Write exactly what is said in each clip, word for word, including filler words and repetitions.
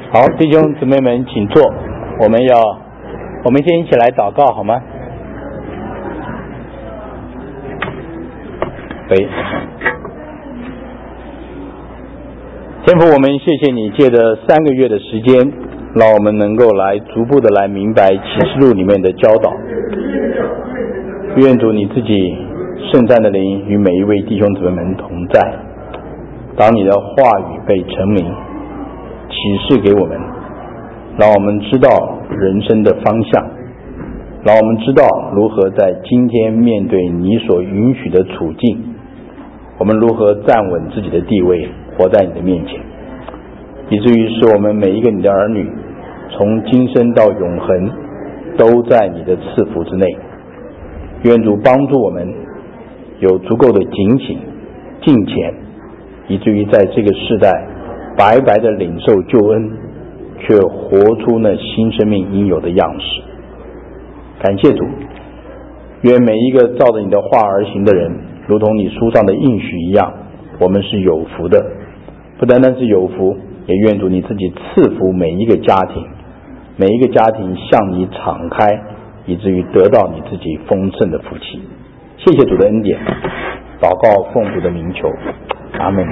好，弟兄姊妹们请坐，我们要我们先一起来祷告好吗？对，天父，我们谢谢你借着三个月的时间，让我们能够来逐步的来明白启示录里面的教导。愿主你自己圣战的灵与每一位弟兄姊妹们同在，当你的话语被陈明启示给我们，让我们知道人生的方向，让我们知道如何在今天面对你所允许的处境，我们如何站稳自己的地位，活在你的面前，以至于使我们每一个你的儿女从今生到永恒都在你的赐福之内。愿主帮助我们有足够的警醒敬虔，以至于在这个世代白白的领受救恩，却活出那新生命应有的样式。感谢主，愿每一个照着你的话而行的人，如同你书上的应许一样，我们是有福的。不单单是有福，也愿主你自己赐福每一个家庭，每一个家庭向你敞开，以至于得到你自己丰盛的福气。谢谢主的恩典，祷告奉主的名求，阿们。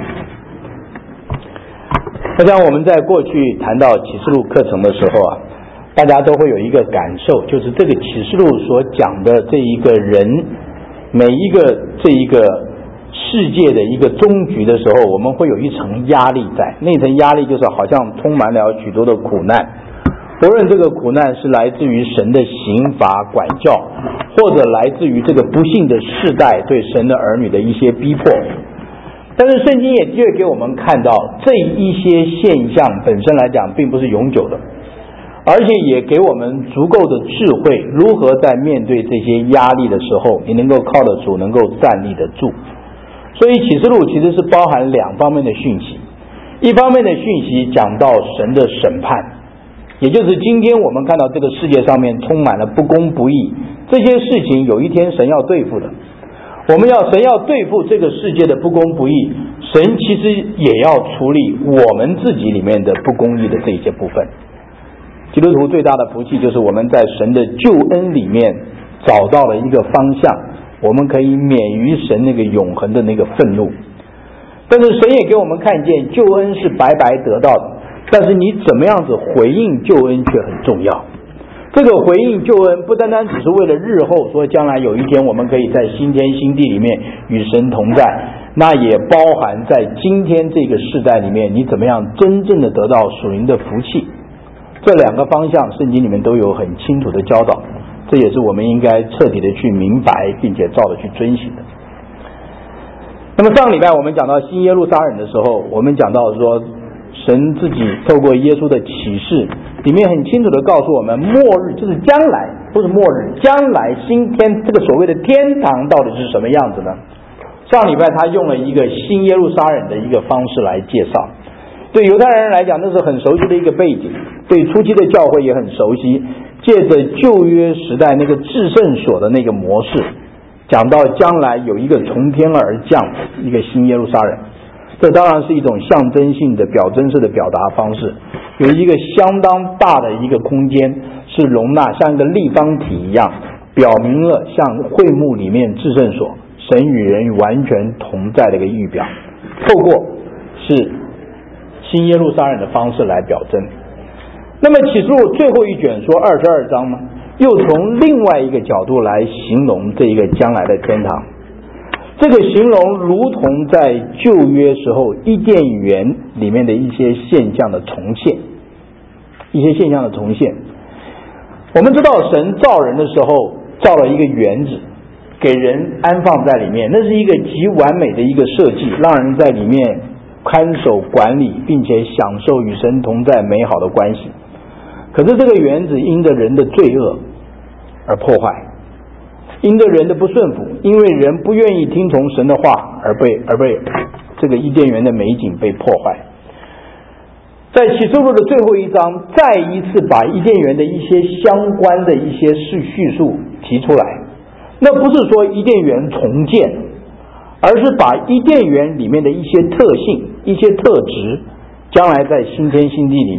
我想我们在过去谈到启示录课程的时候啊，大家都会有一个感受，就是这个启示录所讲的这一个人，每一个这一个世界的一个终局的时候，我们会有一层压力在，那层压力就是好像充满了许多的苦难，不论这个苦难是来自于神的刑罚管教，或者来自于这个不幸的世代对神的儿女的一些逼迫。但是圣经也的确给我们看到，这一些现象本身来讲并不是永久的，而且也给我们足够的智慧，如何在面对这些压力的时候，你能够靠得住，能够站立得住。所以启示录其实是包含两方面的讯息，一方面的讯息讲到神的审判，也就是今天我们看到这个世界上面充满了不公不义，这些事情有一天神要对付的。我们要神要对付这个世界的不公不义，神其实也要处理我们自己里面的不公义的这一些部分。基督徒最大的福气就是我们在神的救恩里面找到了一个方向，我们可以免于神那个永恒的那个愤怒。但是神也给我们看见，救恩是白白得到的，但是你怎么样子回应救恩却很重要。这个回应救恩不单单只是为了日后说将来有一天我们可以在新天新地里面与神同在，那也包含在今天这个世代里面，你怎么样真正的得到属灵的福气。这两个方向圣经里面都有很清楚的教导，这也是我们应该彻底的去明白并且照着去遵行的。那么上个礼拜我们讲到新耶路撒冷的时候，我们讲到说神自己透过耶稣的启示里面很清楚的告诉我们，末日就是将来，不是末日，将来新天，这个所谓的天堂到底是什么样子呢？上礼拜他用了一个新耶路撒冷的一个方式来介绍，对犹太人来讲那是很熟悉的一个背景，对初期的教会也很熟悉，借着旧约时代那个至圣所的那个模式，讲到将来有一个从天而降一个新耶路撒冷，这当然是一种象征性的表征式的表达方式，有一个相当大的一个空间是容纳像一个立方体一样，表明了像会幕里面至圣所神与人完全同在的一个预表，透过是新耶路撒冷的方式来表征。那么启示录最后一卷说二十二章呢，又从另外一个角度来形容这一个将来的天堂。这个形容如同在旧约时候伊甸园里面的一些现象的重现，一些现象的重现。我们知道神造人的时候造了一个园子，给人安放在里面，那是一个极完美的一个设计，让人在里面看守管理，并且享受与神同在美好的关系。可是这个园子因着人的罪恶而破坏，因着人的不顺服，因为人不愿意听从神的话，而被而被这个伊甸园的美景被破坏。在启示录的最后一章，再一次把伊甸园的一些相关的一些叙述提出来。那不是说伊甸园重建，而是把伊甸园里面的一些特性、一些特质，将来在新天新地里面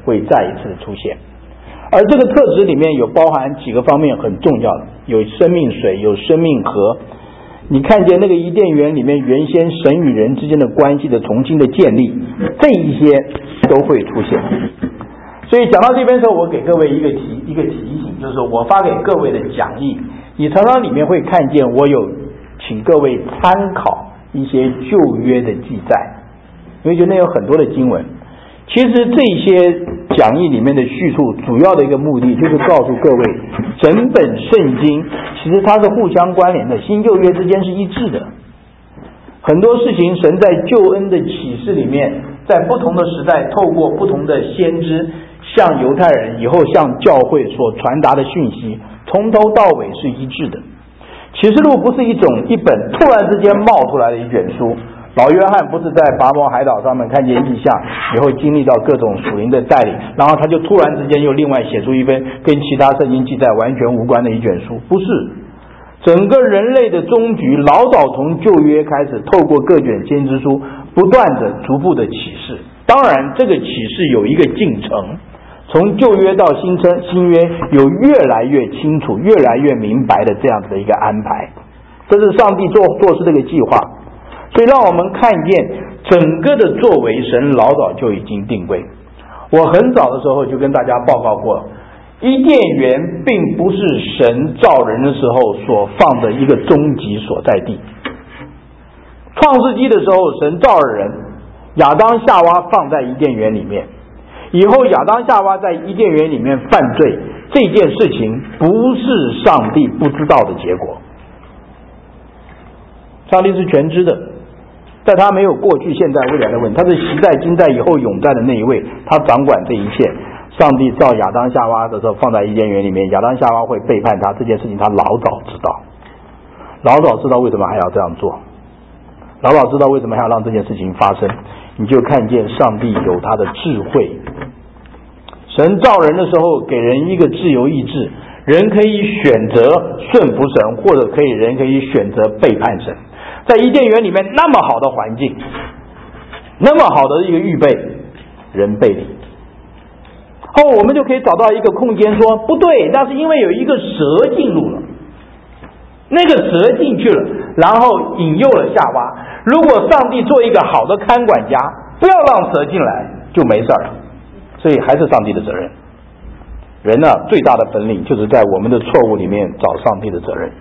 会再一次的出现。而这个特质里面有包含几个方面很重要的，有生命水，有生命河。你看见那个伊甸园里面原先神与人之间的关系的重新的建立，这一些都会出现。所以讲到这边的时候，我给各位一个提一个提醒，就是我发给各位的讲义，你常常里面会看见我有请各位参考一些旧约的记载，因为就那有很多的经文。其实这些讲义里面的叙述主要的一个目的就是告诉各位，整本圣经其实它是互相关联的，新旧约之间是一致的。很多事情神在救恩的启示里面，在不同的时代透过不同的先知向犹太人以后向教会所传达的讯息，从头到尾是一致的。启示录不是一种一本突然之间冒出来的一卷书，老约翰不是在拔摩海岛上面看见异象以后经历到各种属灵的带领，然后他就突然之间又另外写出一份跟其他圣经记载完全无关的一卷书，不是。整个人类的终局老早从旧约开始，透过各卷先知书不断的逐步的启示。当然这个启示有一个进程，从旧约到新称新约有越来越清楚越来越明白的这样子的一个安排，这是上帝做做事这个计划。所以让我们看见整个的作为神老早就已经定规。我很早的时候就跟大家报告过，伊甸园并不是神造人的时候所放的一个终极所在地。创世纪的时候神造了人，亚当夏娃放在伊甸园里面，以后亚当夏娃在伊甸园里面犯罪，这件事情不是上帝不知道的结果，上帝是全知的，在他没有过去现在未来的问题，他是习在今在以后永在的那一位，他掌管这一切。上帝造亚当夏娃的时候放在伊甸园里面，亚当夏娃会背叛他，这件事情他老早知道，老早知道为什么还要这样做，老早知道为什么还要让这件事情发生。你就看见上帝有他的智慧。神造人的时候给人一个自由意志，人可以选择顺服神，或者可以人可以选择背叛神。在伊甸园里面那么好的环境，那么好的一个预备，人背离后，我们就可以找到一个空间说不对，那是因为有一个蛇进入了，那个蛇进去了，然后引诱了夏娃。如果上帝做一个好的看管家，不要让蛇进来，就没事了。所以还是上帝的责任。人呢、啊，最大的本领就是在我们的错误里面找上帝的责任。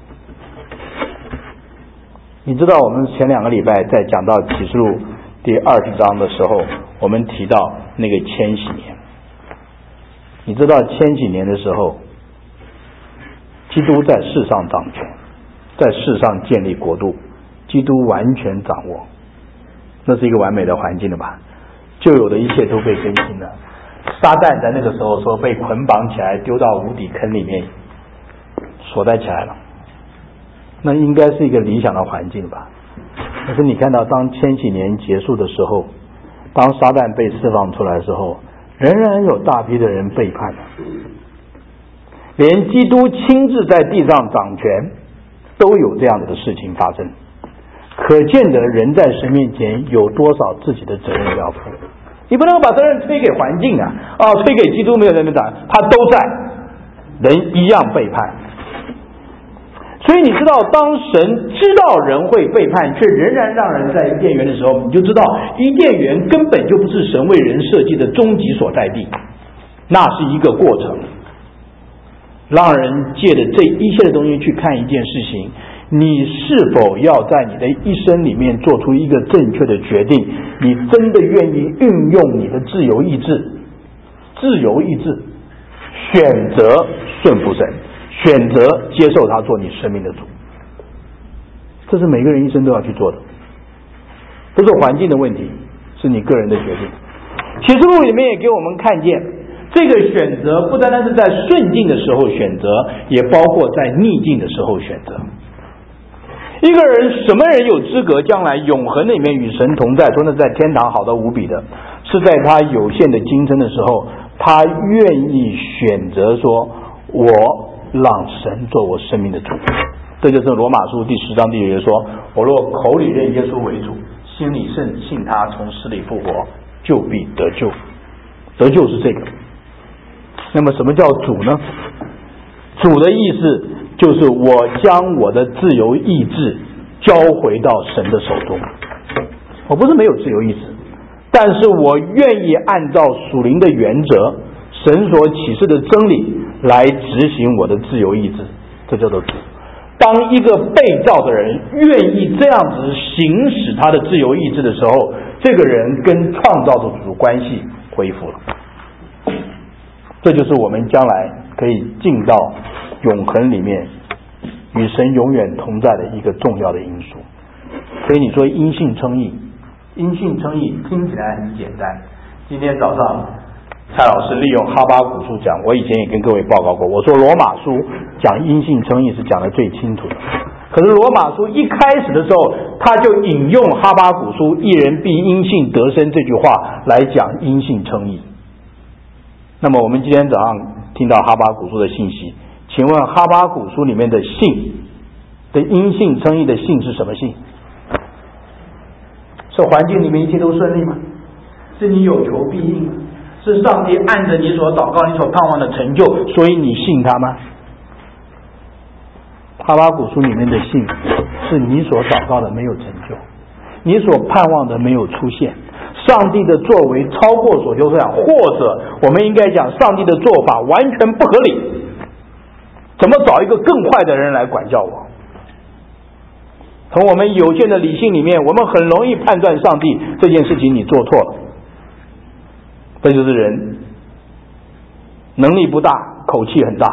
你知道我们前两个礼拜在讲到启示录第二十章的时候，我们提到那个千禧年。你知道千禧年的时候，基督在世上掌权，在世上建立国度，基督完全掌握，那是一个完美的环境了吧？旧有的一切都被更新了。撒旦在那个时候说被捆绑起来丢到无底坑里面锁在起来了，那应该是一个理想的环境吧。可是你看到当千禧年结束的时候，当撒旦被释放出来的时候，仍然有大批的人背叛了，连基督亲自在地上掌权都有这样的事情发生，可见得人在神面前有多少自己的责任要负。你不能把责任推给环境啊，哦，推给基督没有人掌，他都在，人一样背叛。所以你知道，当神知道人会背叛，却仍然让人在伊甸园的时候，你就知道伊甸园根本就不是神为人设计的终极所在地，那是一个过程，让人借着这一切的东西去看一件事情，你是否要在你的一生里面做出一个正确的决定，你真的愿意运用你的自由意志，自由意志选择顺服神，选择接受他做你生命的主，这是每个人一生都要去做的，不是环境的问题，是你个人的决定。启示录里面也给我们看见，这个选择不单单是在顺境的时候选择，也包括在逆境的时候选择。一个人什么人有资格将来永恒里面与神同在，说那在天堂好得无比的，是在他有限的今生的时候，他愿意选择说我让神做我生命的主。这就是罗马书第十章第九节说，我若口里认耶稣为主，心里信信他从死里复活，就必得救。 得救是这个。那么什么叫主呢？主的意思就是我将我的自由意志交回到神的手中。我不是没有自由意志，但是我愿意按照属灵的原则，神所启示的真理来执行我的自由意志，这叫做主。当一个被造的人愿意这样子行使他的自由意志的时候，这个人跟创造的主关系恢复了。这就是我们将来可以进到永恒里面与神永远同在的一个重要的因素。所以你说因信称义，因信称义听起来很简单。今天早上蔡老师利用哈巴谷书讲，我以前也跟各位报告过，我说罗马书讲因信称义是讲得最清楚的，可是罗马书一开始的时候他就引用哈巴谷书一人必因信得生这句话来讲因信称义。那么我们今天早上听到哈巴谷书的信息，请问哈巴谷书里面的信的因信称义的信是什么信？是环境里面一切都顺利吗？是你有求必应吗？是上帝按着你所祷告你所盼望的成就，所以你信他吗？哈巴谷书里面的信是你所祷告的没有成就，你所盼望的没有出现，上帝的作为超过所求所想，或者我们应该讲上帝的做法完全不合理，怎么找一个更坏的人来管教我？从我们有限的理性里面，我们很容易判断上帝这件事情你做错了。这就是人能力不大，口气很大。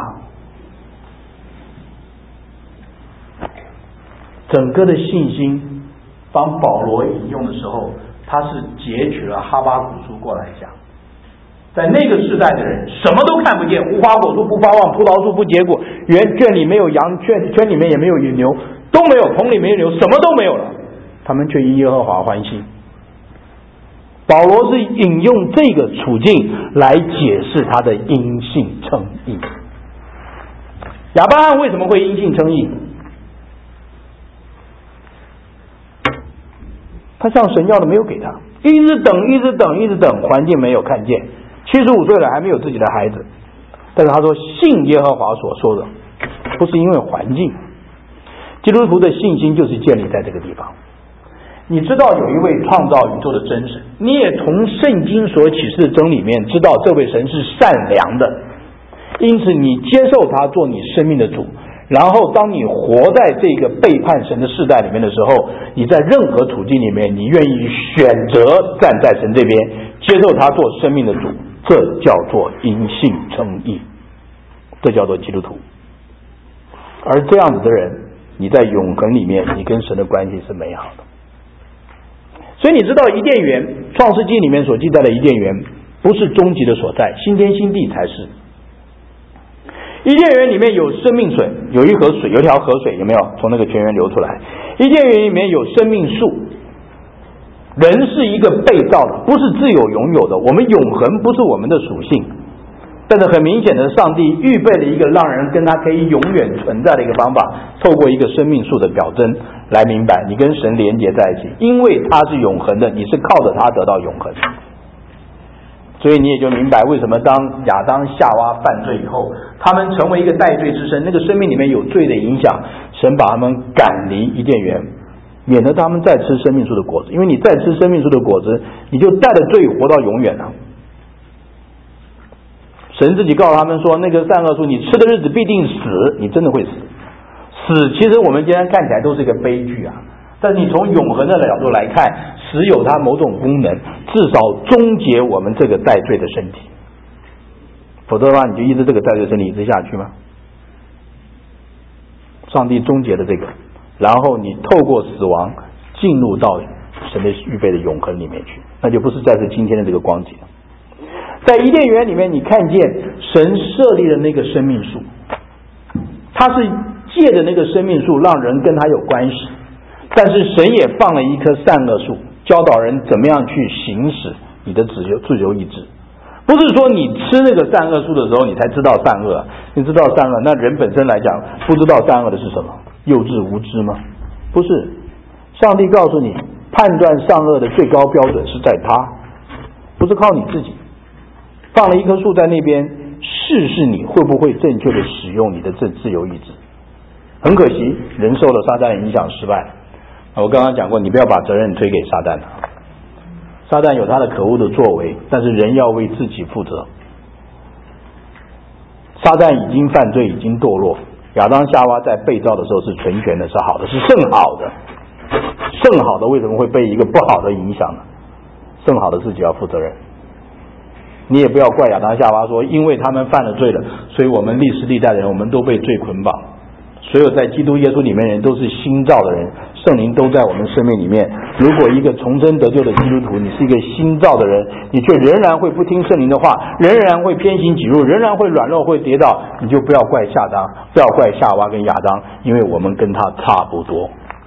整个的信心当保罗引用的时候，他是截取了哈巴谷书过来讲。在那个时代的人什么都看不见，无花果树不发旺，葡萄树不结果，园圈里没有羊，圈圈里面也没有牛，都没有，棚里没有牛，什么都没有了，他们却因耶和华欢喜。保罗是引用这个处境来解释他的因信称义。亚伯拉罕为什么会因信称义？他向神要的没有给他，一直等一直等一直等，环境没有看见，七十五岁了还没有自己的孩子，但是他说信耶和华所说的，不是因为环境。基督徒的信心就是建立在这个地方。你知道有一位创造宇宙的真神，你也从圣经所启示的真理里面知道这位神是善良的，因此你接受他做你生命的主，然后当你活在这个背叛神的世代里面的时候，你在任何处境里面你愿意选择站在神这边，接受他做生命的主，这叫做因信称义，这叫做基督徒。而这样子的人，你在永恒里面你跟神的关系是美好的。所以你知道伊甸园，创世纪里面所记载的伊甸园不是终极的所在，新天新地才是。伊甸园里面有生命水，有一河水，有一条河水，有没有从那个泉源流出来？伊甸园里面有生命树。人是一个被造的，不是自有拥有的，我们永恒不是我们的属性，但是很明显的，上帝预备了一个让人跟他可以永远存在的一个方法，透过一个生命树的表征来明白你跟神连结在一起，因为他是永恒的，你是靠着他得到永恒。所以你也就明白为什么当亚当夏娃犯罪以后，他们成为一个带罪之身，那个生命里面有罪的影响，神把他们赶离伊甸园，免得他们再吃生命树的果子，因为你再吃生命树的果子，你就带着罪活到永远了。神自己告诉他们说，那个善恶树你吃的日子必定死，你真的会死。死其实我们今天看起来都是一个悲剧啊，但是你从永恒的角度来看，死有它某种功能，至少终结我们这个带罪的身体，否则的话你就一直这个带罪身体一直下去吗？上帝终结了这个，然后你透过死亡进入到神的预备的永恒里面去，那就不是再是今天的这个光景。在伊甸园里面，你看见神设立的那个生命树，他是借着那个生命树让人跟他有关系，但是神也放了一棵善恶树，教导人怎么样去行使你的自由自由意志。不是说你吃那个善恶树的时候你才知道善恶，你知道善恶，那人本身来讲不知道善恶的是什么？幼稚无知吗？不是，上帝告诉你判断善恶的最高标准是在他，不是靠你自己。 放了一棵树在那边，试试你会不会正确的使用你的这自由意志。很可惜，人受了撒旦影响失败。我刚刚讲过，你不要把责任推给撒旦了。撒旦有他的可恶的作为，但是人要为自己负责。撒旦已经犯罪，已经堕落。亚当夏娃在被造的时候是纯全的，是好的，是甚好的。甚好的为什么会被一个不好的影响呢？甚好的自己要负责任。你也不要怪亚当夏娃说，因为他们犯了罪了，所以我们历史历代的人，我们都被罪捆绑。所有在基督耶稣里面的人都是新造的人，圣灵都在我们生命里面。如果一个重生得救的基督徒，你是一个新造的人，你却仍然会不听圣灵的话，仍然会偏行己路，仍然会软弱，会跌倒，你就不要怪夏当，不要怪夏娃跟亚当，因为我们跟他差不多。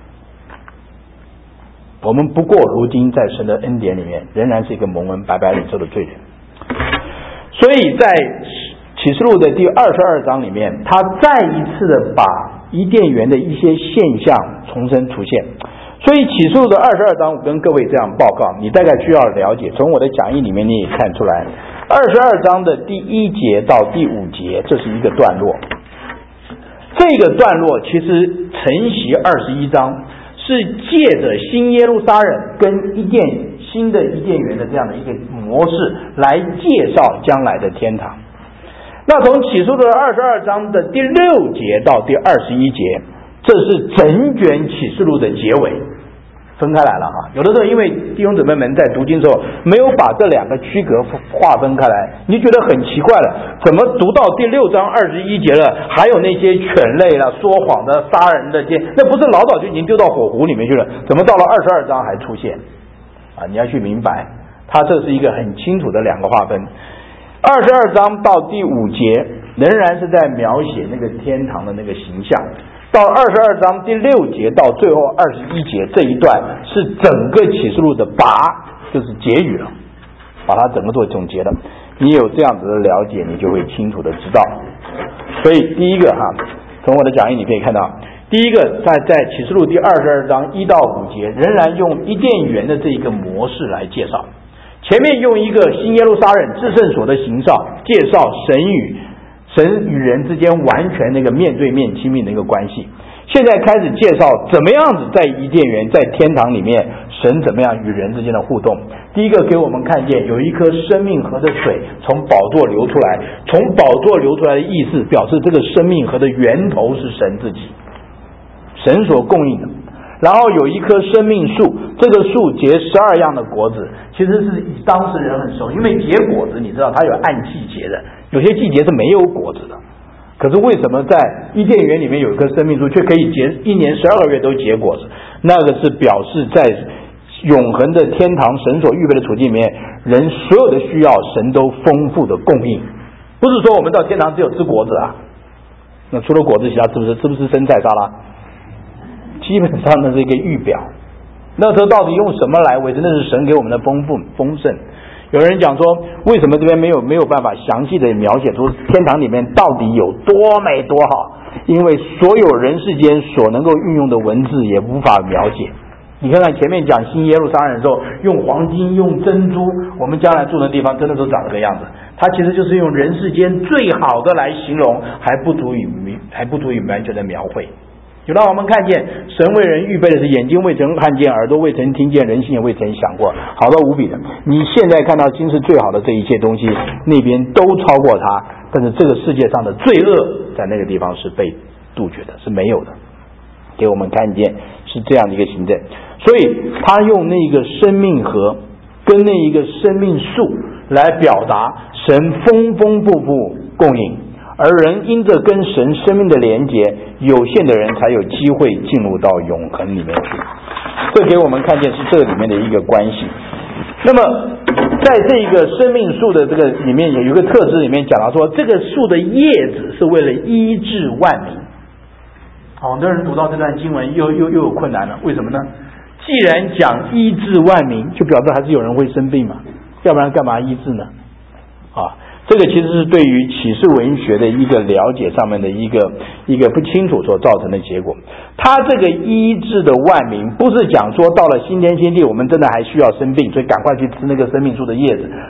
我们不过如今在神的恩典里面，仍然是一个蒙恩白白领受的罪人。所以在启示录的第二十二章里面，他再一次的把伊甸园的一些现象重新出现。所以启示录的二十二章，我跟各位这样报告，你大概需要了解，从我的讲义里面你也看出来，二十二章的第一节到第五节，这是一个段落。这个段落其实承袭二十一章，是借着新耶路撒冷跟伊甸新的伊甸园的这样的一个模式来介绍将来的天堂。那从启示录的二十二章的第六节到第二十一节，这是整卷启示录的结尾，分开来了哈。有的时候因为弟兄姊妹们在读经的时候没有把这两个区隔划分开来，你就觉得很奇怪了，怎么读到第六章二十一节了，还有那些犬类啦、说谎的、杀人的，那不是老早就已经丢到火湖里面去了，怎么到了二十二章还出现啊？你要去明白，它这是一个很清楚的两个划分。二十二章到第五节仍然是在描写那个天堂的那个形象，到二十二章第六节到最后二十一节这一段是整个启示录的拔，就是结语了，把它整个做总结了。你有这样子的了解，你就会清楚的知道。所以第一个哈，从我的讲义你可以看到，第一个在在启示录第二十二章一到五节仍然用伊甸园的这一个模式来介绍。前面用一个新耶路撒冷至圣所的形象介绍神与神与人之间完全那个面对面亲密的一个关系，现在开始介绍怎么样子在伊甸园在天堂里面神怎么样与人之间的互动。第一个给我们看见有一颗生命河的水从宝座流出来，从宝座流出来的意思表示这个生命河的源头是神自己，神所供应的。然后有一棵生命树，这个树结十二样的果子，其实是当时人很熟，因为结果子你知道它有按季节的，有些季节是没有果子的。可是为什么在伊甸园里面有一棵生命树却可以结一年十二个月都结果子？那个是表示在永恒的天堂神所预备的处境里面，人所有的需要神都丰富的供应。不是说我们到天堂只有吃果子啊，那除了果子其他吃不吃？吃不吃生菜沙拉？基本上那是一个预表，那时候到底用什么来维持？那是神给我们的丰富丰盛。有人讲说，为什么这边没有没有办法详细的描写出天堂里面到底有多美多好？因为所有人世间所能够运用的文字也无法描写。你看看前面讲新耶路撒冷的时候，用黄金用珍珠，我们将来住的地方真的都长这个样子。它其实就是用人世间最好的来形容，还不足以还不足以完全的描绘。就让我们看见神为人预备的是眼睛未曾看见，耳朵未曾听见，人心也未曾想过，好到无比的。你现在看到今世最好的这一切东西，那边都超过它，但是这个世界上的罪恶在那个地方是被杜绝的，是没有的。给我们看见是这样的一个行政，所以他用那个生命河跟那一个生命树来表达神丰丰富富供应，而人因着跟神生命的连结，有限的人才有机会进入到永恒里面去。这给我们看见是这里面的一个关系。那么在这个生命树的这个里面有一个特质，里面讲到说，这个树的叶子是为了医治万民。好多人读到这段经文又又又有困难了，为什么呢？既然讲医治万民，就表示还是有人会生病嘛，要不然干嘛医治呢？啊，这个其实是对于启示文学的一个了解上面的一个一个不清楚所造成的结果。他这个医治的万民，不是讲说到了新天新地我们真的还需要生病，所以赶快去吃那个生命树的叶子。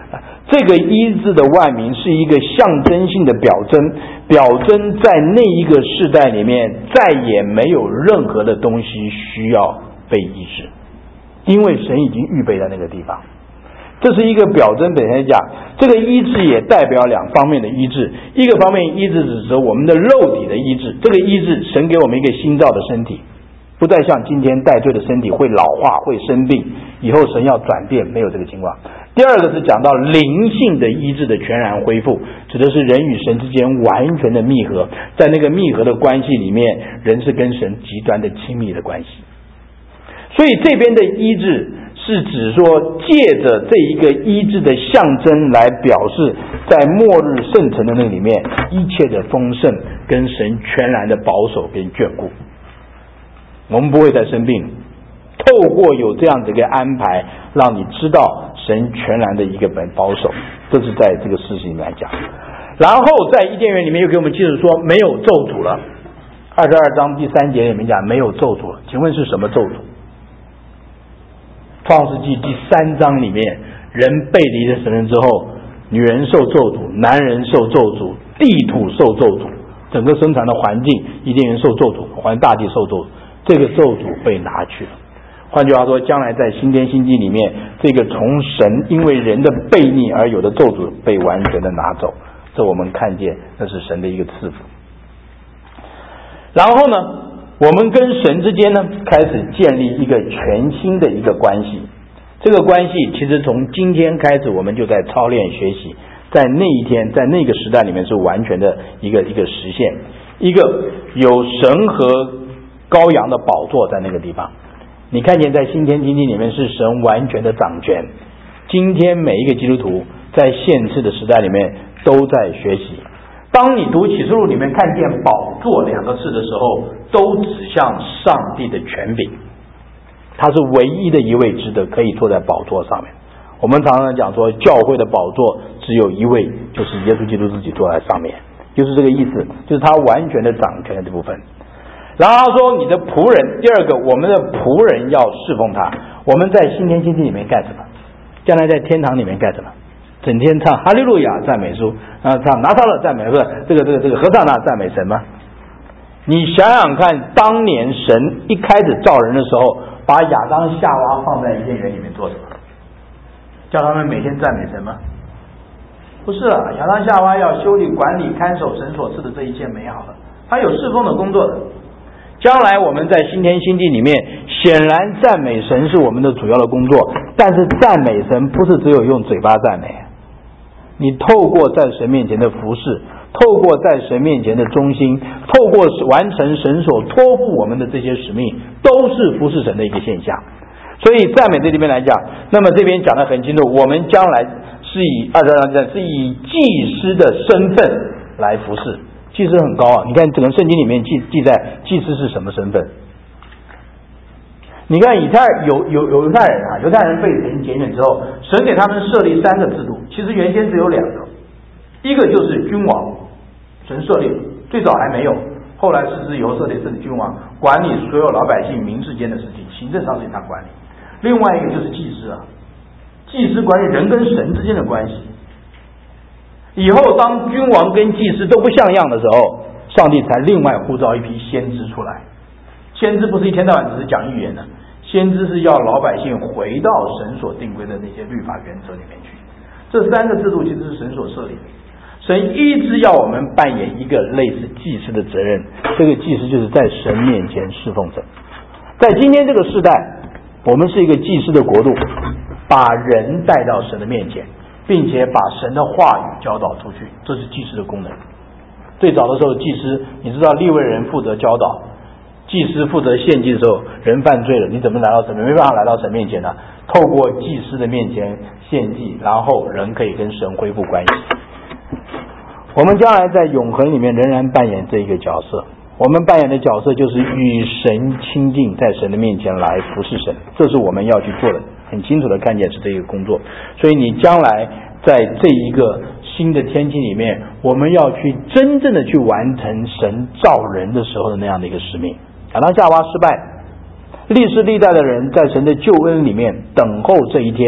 这个一字的万名是一个象征性的表征，表征在那一个世代里面再也没有任何的东西需要被医治，因为神已经预备在那个地方。这是一个表征，本身讲这个医治也代表两方面的医治，一个方面医治指说我们的肉体的医治，这个医治神给我们一个新造的身体，不再像今天带罪的身体会老化会生病，以后神要转变，没有这个情况。第二个是讲到灵性的医治的全然恢复，指的是人与神之间完全的密合，在那个密合的关系里面，人是跟神极端的亲密的关系。所以这边的医治是指说借着这一个医治的象征来表示在末日圣城的那里面一切的丰盛跟神全然的保守跟眷顾，我们不会再生病，透过有这样的一个安排让你知道神全然的一个本保守，这是在这个事情里面来讲。然后在伊甸园里面又给我们记住说没有咒诅了，二十二章第三节里面讲没有咒诅了，请问是什么咒诅？创世纪第三章里面，人背离了神之后，女人受咒诅，男人受咒诅，地土受咒诅，整个生产的环境伊甸园受咒诅，环大地受咒诅，这个咒诅被拿去了。换句话说，将来在新天新地里面，这个从神因为人的悖逆而有的咒诅被完全的拿走，这我们看见那是神的一个赐福。然后呢，我们跟神之间呢开始建立一个全新的一个关系，这个关系其实从今天开始我们就在操练学习，在那一天在那个时代里面是完全的一个一个实现，一个有神和羔羊的宝座在那个地方。你看见在新天新地里面是神完全的掌权，今天每一个基督徒在现世的时代里面都在学习。当你读启示录里面看见宝座两个字的时候，都指向上帝的权柄，他是唯一的一位值得可以坐在宝座上面。我们常常讲说教会的宝座只有一位，就是耶稣基督自己坐在上面，就是这个意思，就是他完全的掌权的这部分。然后他说你的仆人，第二个我们的仆人要侍奉他。我们在新天新地里面干什么？将来在天堂里面干什么？整天唱哈利路亚赞美书啊，唱拿撒勒赞美，不是这个这个这个何塞那赞美神吗？你想想看，当年神一开始造人的时候，把亚当夏娃放在伊甸园里面做什么？叫他们每天赞美神吗？不是啊，亚当夏娃要修理管理看守神所赐的这一切美好的，他有侍奉的工作的。将来我们在新天新地里面，显然赞美神是我们的主要的工作，但是赞美神不是只有用嘴巴赞美，你透过在神面前的服侍，透过在神面前的忠心，透过完成神所托付我们的这些使命，都是服侍神的一个现象。所以赞美这里面来讲，那么这边讲得很清楚，我们将来是以二十二章是以祭司的身份来服侍。祭司很高啊，你看整个圣经里面记记载祭司是什么身份？你看以太有有有犹太人啊，犹太人被神拣选之后，神给他们设立三个制度，其实原先只有两个，一个就是君王，神设立，最早还没有，后来实施以后设立是君王，管理所有老百姓民事间的事情，行政上是他管理。另外一个就是祭司啊，祭司管理人跟神之间的关系。以后当君王跟祭司都不像样的时候，上帝才另外呼召一批先知出来。先知不是一天到晚只是讲预言的，先知是要老百姓回到神所定规的那些律法原则里面去。这三个制度其实是神所设立的，神一直要我们扮演一个类似祭司的责任，这个祭司就是在神面前侍奉神。在今天这个时代，我们是一个祭司的国度，把人带到神的面前，并且把神的话语教导出去，这是祭司的功能。最早的时候，祭司你知道利未人负责教导，祭司负责献祭的时候，人犯罪了，你怎么来到神？没办法来到神面前呢？透过祭司的面前献祭，然后人可以跟神恢复关系。我们将来在永恒里面仍然扮演这一个角色，我们扮演的角色就是与神亲近，在神的面前来服侍神，这是我们要去做的，很清楚的看见是这一个工作。所以你将来在这一个新的天气里面，我们要去真正的去完成神造人的时候的那样的一个使命。亚当夏娃失败，历世历代的人在神的救恩里面等候这一天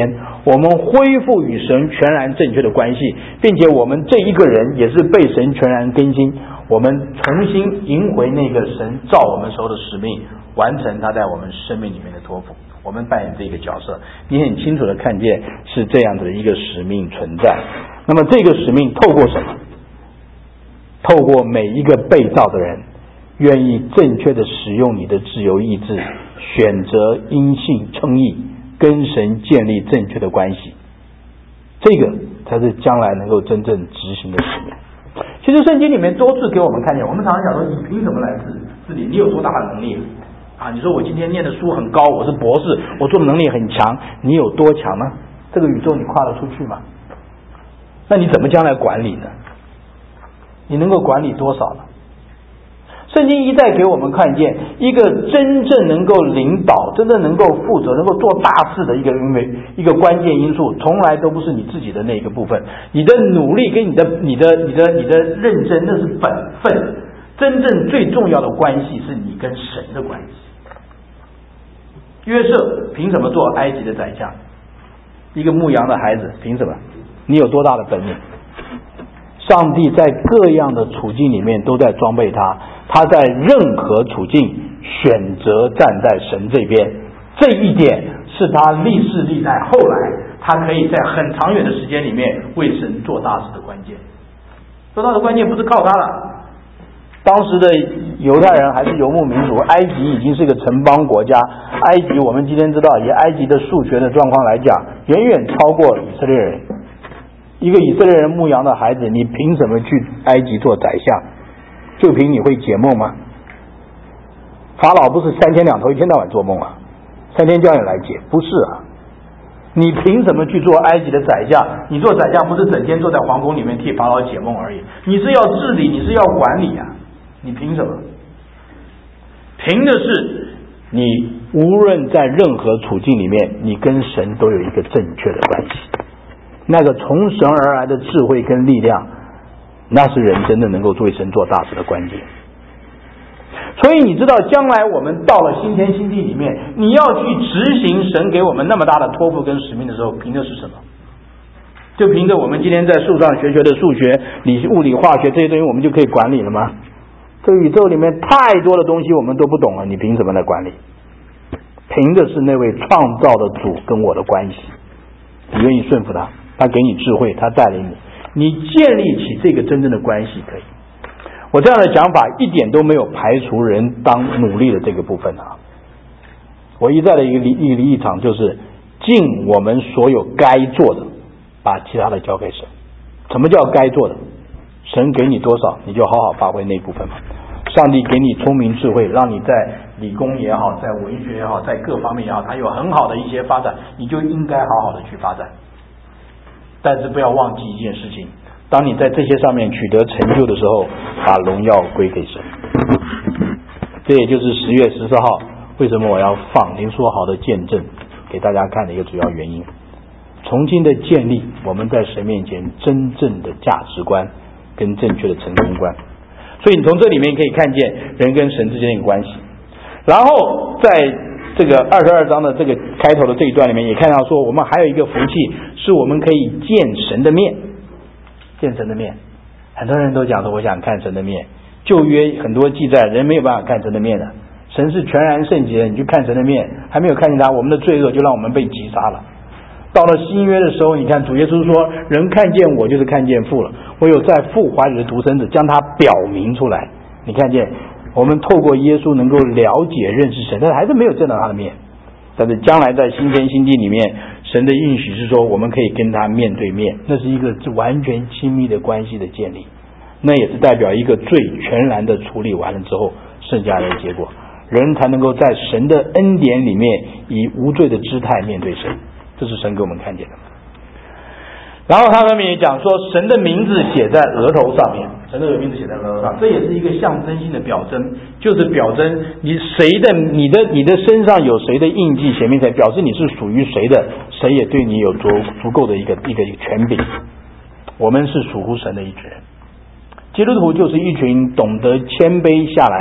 我们恢复与神全然正确的关系，并且我们这一个人也是被神全然更新，我们重新赢回那个神造我们时候的使命，完成他在我们生命里面的托付。我们扮演这个角色，你很清楚的看见是这样的一个使命存在。那么这个使命透过什么？透过每一个被造的人愿意正确的使用你的自由意志，选择因信称义，跟神建立正确的关系，这个才是将来能够真正执行的使命。其实圣经里面多次给我们看见，我们常常讲说，你凭什么来治治理？你有多大的能力啊？你说我今天念的书很高，我是博士，我做的能力很强，你有多强呢？这个宇宙你跨得出去吗？那你怎么将来管理呢？你能够管理多少呢？圣经一再给我们看见，一个真正能够领导、真正能够负责、能够做大事的一个一个关键因素，从来都不是你自己的那个部分。你的努力跟你的、你的、你的、你的认真，那是本分。真正最重要的关系是你跟神的关系。约瑟凭什么做埃及的宰相？一个牧羊的孩子，凭什么？你有多大的本领？上帝在各样的处境里面都在装备他，他在任何处境选择站在神这边，这一点是他历世历代后来他可以在很长远的时间里面为神做大事的关键。做大的关键不是靠他了。当时的犹太人还是游牧民族，埃及已经是一个城邦国家。埃及我们今天知道，以埃及的数学的状况来讲，远远超过以色列人。一个以色列人牧羊的孩子，你凭什么去埃及做宰相？就凭你会解梦吗？法老不是三天两头一天到晚做梦啊，三天叫你来解，不是啊。你凭什么去做埃及的宰相？你做宰相不是整天坐在皇宫里面替法老解梦而已，你是要治理，你是要管理啊。你凭什么？凭的是你无论在任何处境里面，你跟神都有一个正确的关系。那个从神而来的智慧跟力量，那是人真的能够为神做大事的关键。所以你知道，将来我们到了新天新地里面，你要去执行神给我们那么大的托付跟使命的时候，凭的是什么？就凭着我们今天在树上学学的数学、理物理、化学这些东西，我们就可以管理了吗？这宇宙里面太多的东西我们都不懂了，你凭什么来管理？凭的是那位创造的主跟我的关系，你愿意顺服他，他给你智慧，他带领你，你建立起这个真正的关系可以。我这样的讲法一点都没有排除人当努力的这个部分啊。我一再的一个立一个立场就是尽我们所有该做的，把其他的交给神。什么叫该做的？神给你多少，你就好好发挥那部分嘛。上帝给你聪明智慧，让你在理工也好，在文学也好，在各方面也好，它有很好的一些发展，你就应该好好的去发展。但是不要忘记一件事情，当你在这些上面取得成就的时候，把荣耀归给神。这也就是十月十四号为什么我要放林书豪的见证给大家看的一个主要原因。重新的建立我们在神面前真正的价值观跟正确的成功观。所以你从这里面可以看见人跟神之间的关系。然后在这个二十二章的这个开头的这一段里面也看到说，我们还有一个福气，是我们可以见神的面。见神的面，很多人都讲说我想看神的面。旧约很多记载人没有办法看神的面的，神是全然圣洁的，你去看神的面还没有看见他，我们的罪恶就让我们被击杀了。到了新约的时候，你看主耶稣说，人看见我就是看见父了，我有在父怀里的独生子将他表明出来。你看见我们透过耶稣能够了解认识神，但是还是没有见到他的面。但是将来在新天新地里面，神的应许是说我们可以跟他面对面，那是一个完全亲密的关系的建立，那也是代表一个罪全然的处理完了之后剩下的结果，人才能够在神的恩典里面以无罪的姿态面对神，这是神给我们看见的。然后他上面也讲说，神的名字写在额头上面，神的名字写在额头上，这也是一个象征性的表征，就是表征你谁的你的你的身上有谁的印记显明出来，表示你是属于谁的，谁也对你有足足够的一个一个权柄。我们是属乎神的一群人，基督徒就是一群懂得谦卑下来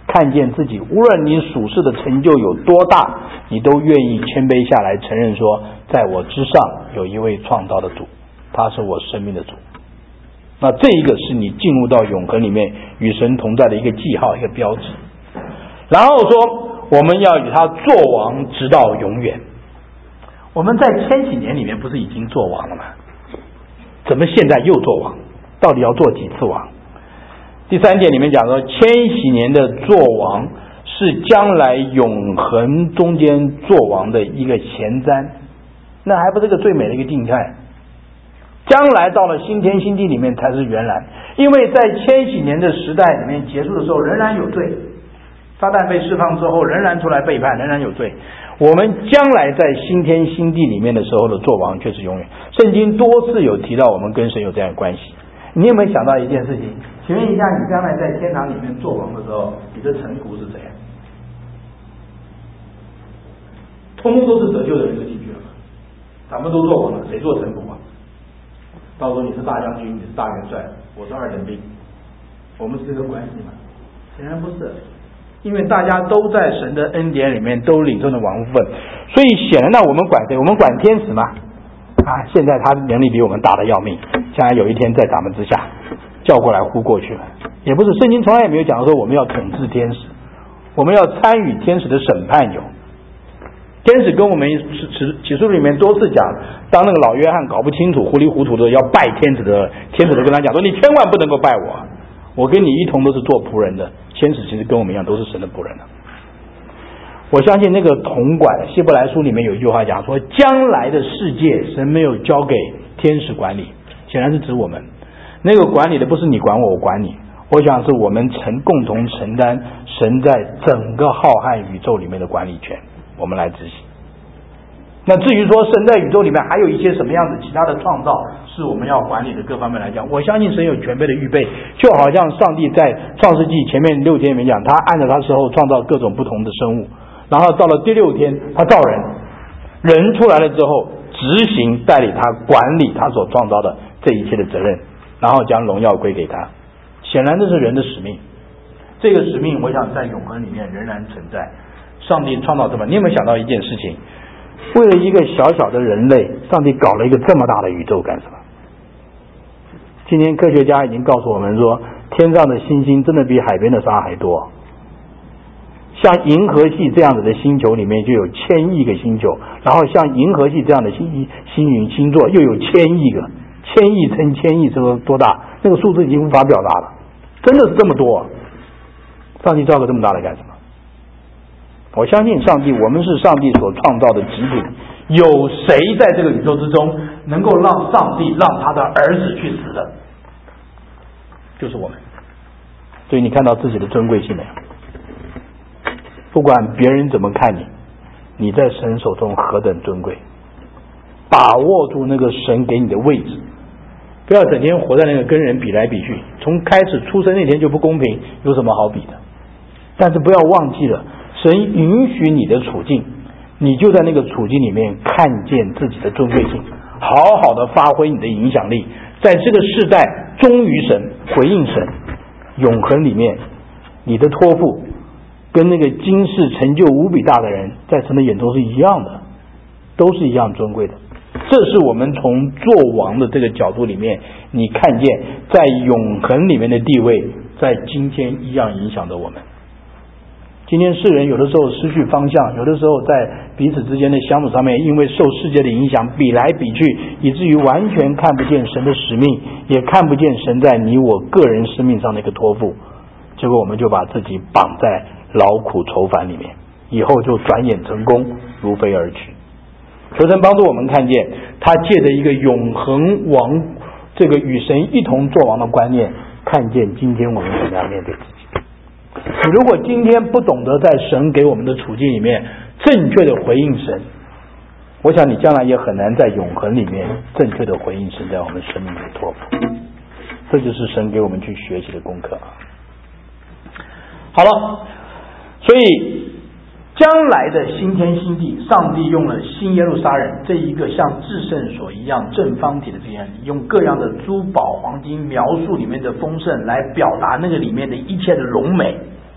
看见自己无论你属世的成就有多大，你都愿意谦卑下来承认说，在我之上有一位创造的主，他是我生命的主。那这一个是你进入到永恒里面与神同在的一个记号，一个标志。然后说我们要与他作王直到永远。我们在千禧年里面不是已经做王了吗？怎么现在又做王？到底要做几次王？第三点里面讲说，千禧年的做王是将来永恒中间做王的一个前瞻，那还不是个最美的一个静态。将来到了新天新地里面才是原来，因为在千禧年的时代里面结束的时候仍然有罪，撒旦被释放之后仍然出来背叛，仍然有罪。我们将来在新天新地里面的时候的做王却是永远。圣经多次有提到我们跟神有这样的关系。你有没有想到一件事情？请问一下，你将来在天堂里面做王的时候，你的臣仆是怎样？通通都是得救的人就进去了嘛？咱们都做王了，谁做臣仆啊？到时候你是大将军，你是大元帅，我是二等兵，我们是这个关系吗？显然不是，因为大家都在神的恩典里面都领受了王分，所以显然呢，我们管谁？我们管天使嘛。啊，现在他能力比我们大的要命，将来有一天在咱们之下叫过来呼过去了。也不是，圣经从来也没有讲说我们要统治天使，我们要参与天使的审判。有天使跟我们启示录里面多次讲，当那个老约翰搞不清楚糊里糊涂的要拜天使的，天使都跟他讲说，你千万不能够拜我，我跟你一同都是做仆人的。天使其实跟我们一样都是神的仆人的。我相信那个统管，希伯来书里面有一句话讲说，将来的世界神没有交给天使管理，显然是指我们。那个管理的不是你管我，我管你，我想是我们承共同承担神在整个浩瀚宇宙里面的管理权，我们来执行。那至于说神在宇宙里面还有一些什么样子其他的创造是我们要管理的各方面来讲，我相信神有全备的预备。就好像上帝在创世纪前面六天里面讲，他按照他时候创造各种不同的生物，然后到了第六天他造人，人出来了之后执行代理他管理他所创造的这一切的责任，然后将荣耀归给他。显然这是人的使命，这个使命我想在永恒里面仍然存在。上帝创造这么，你有没有想到一件事情？为了一个小小的人类，上帝搞了一个这么大的宇宙干什么？今天科学家已经告诉我们说，天上的星星真的比海边的沙还多。像银河系这样子的星球里面就有千亿个星球，然后像银河系这样的星星云星座又有千亿个，千亿乘千亿，这个多大？那个数字已经无法表达了，真的是这么多。上帝造个这么大的干什么？我相信上帝，我们是上帝所创造的极品，有谁在这个宇宙之中能够让上帝让他的儿子去死的？就是我们。所以你看到自己的尊贵性没有？不管别人怎么看你，你在神手中何等尊贵，把握住那个神给你的位置，不要整天活在那个跟人比来比去，从开始出生那天就不公平，有什么好比的？但是不要忘记了，神允许你的处境，你就在那个处境里面看见自己的尊贵性，好好的发挥你的影响力，在这个世代忠于神，回应神，永恒里面你的托付跟那个今世成就无比大的人在神的眼中是一样的，都是一样尊贵的。这是我们从做王的这个角度里面，你看见在永恒里面的地位在今天一样影响着我们。今天世人有的时候失去方向，有的时候在彼此之间的相处上面，因为受世界的影响比来比去，以至于完全看不见神的使命，也看不见神在你我个人生命上的一个托付，结果我们就把自己绑在劳苦愁烦里面，以后就转眼成功，如飞而去。求神帮助我们看见，他借着一个永恒王，这个与神一同作王的观念，看见今天我们怎么样面对自己。你如果今天不懂得在神给我们的处境里面正确的回应神，我想你将来也很难在永恒里面正确的回应神在我们生命的托付。这就是神给我们去学习的功课。好了，所以将来的新天新地，上帝用了新耶路撒冷这一个像至圣所一样正方体的这样，用各样的珠宝黄金描述里面的丰盛，来表达那个里面的一切的荣美，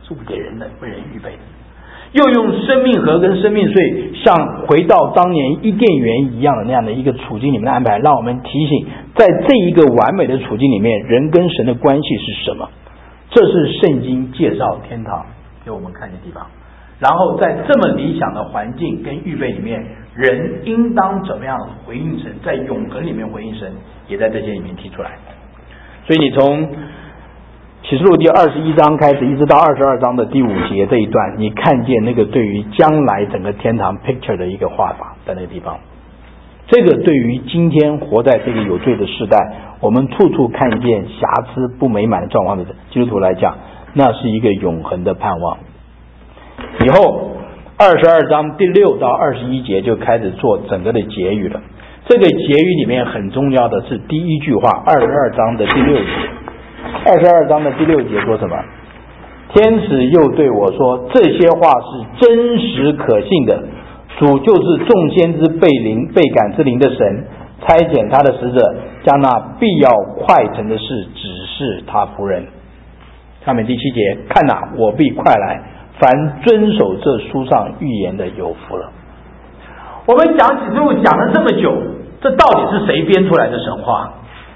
是给人的，为人预备的。又用生命河跟生命税，像回到当年伊甸园一样的那样的一个处境里面的安排，让我们提醒，在这一个完美的处境里面，人跟神的关系是什么？这是圣经介绍天堂给我们看的地方。然后在这么理想的环境跟预备里面，人应当怎么样回应神，在永恒里面回应神，也在这些里面提出来。所以你从启示录第二十一章开始，一直到二十二章的第五节这一段，你看见那个对于将来整个天堂 picture 的一个画法在那个地方。这个对于今天活在这个有罪的时代，我们处处看见瑕疵不美满的状况的基督徒来讲，那是一个永恒的盼望。以后二十二章第六到二十一节就开始做整个的结语了。这个结语里面很重要的是第一句话，二十二章的第六节。二十二章的第六节说什么？天使又对我说，这些话是真实可信的，主就是众先知被灵被感之灵的神，差遣他的使者，将那必要快成的事指示他仆人。下面第七节，看哪，我必快来，凡遵守这书上预言的有福了。我们讲启示录讲了这么久，这到底是谁编出来的神话？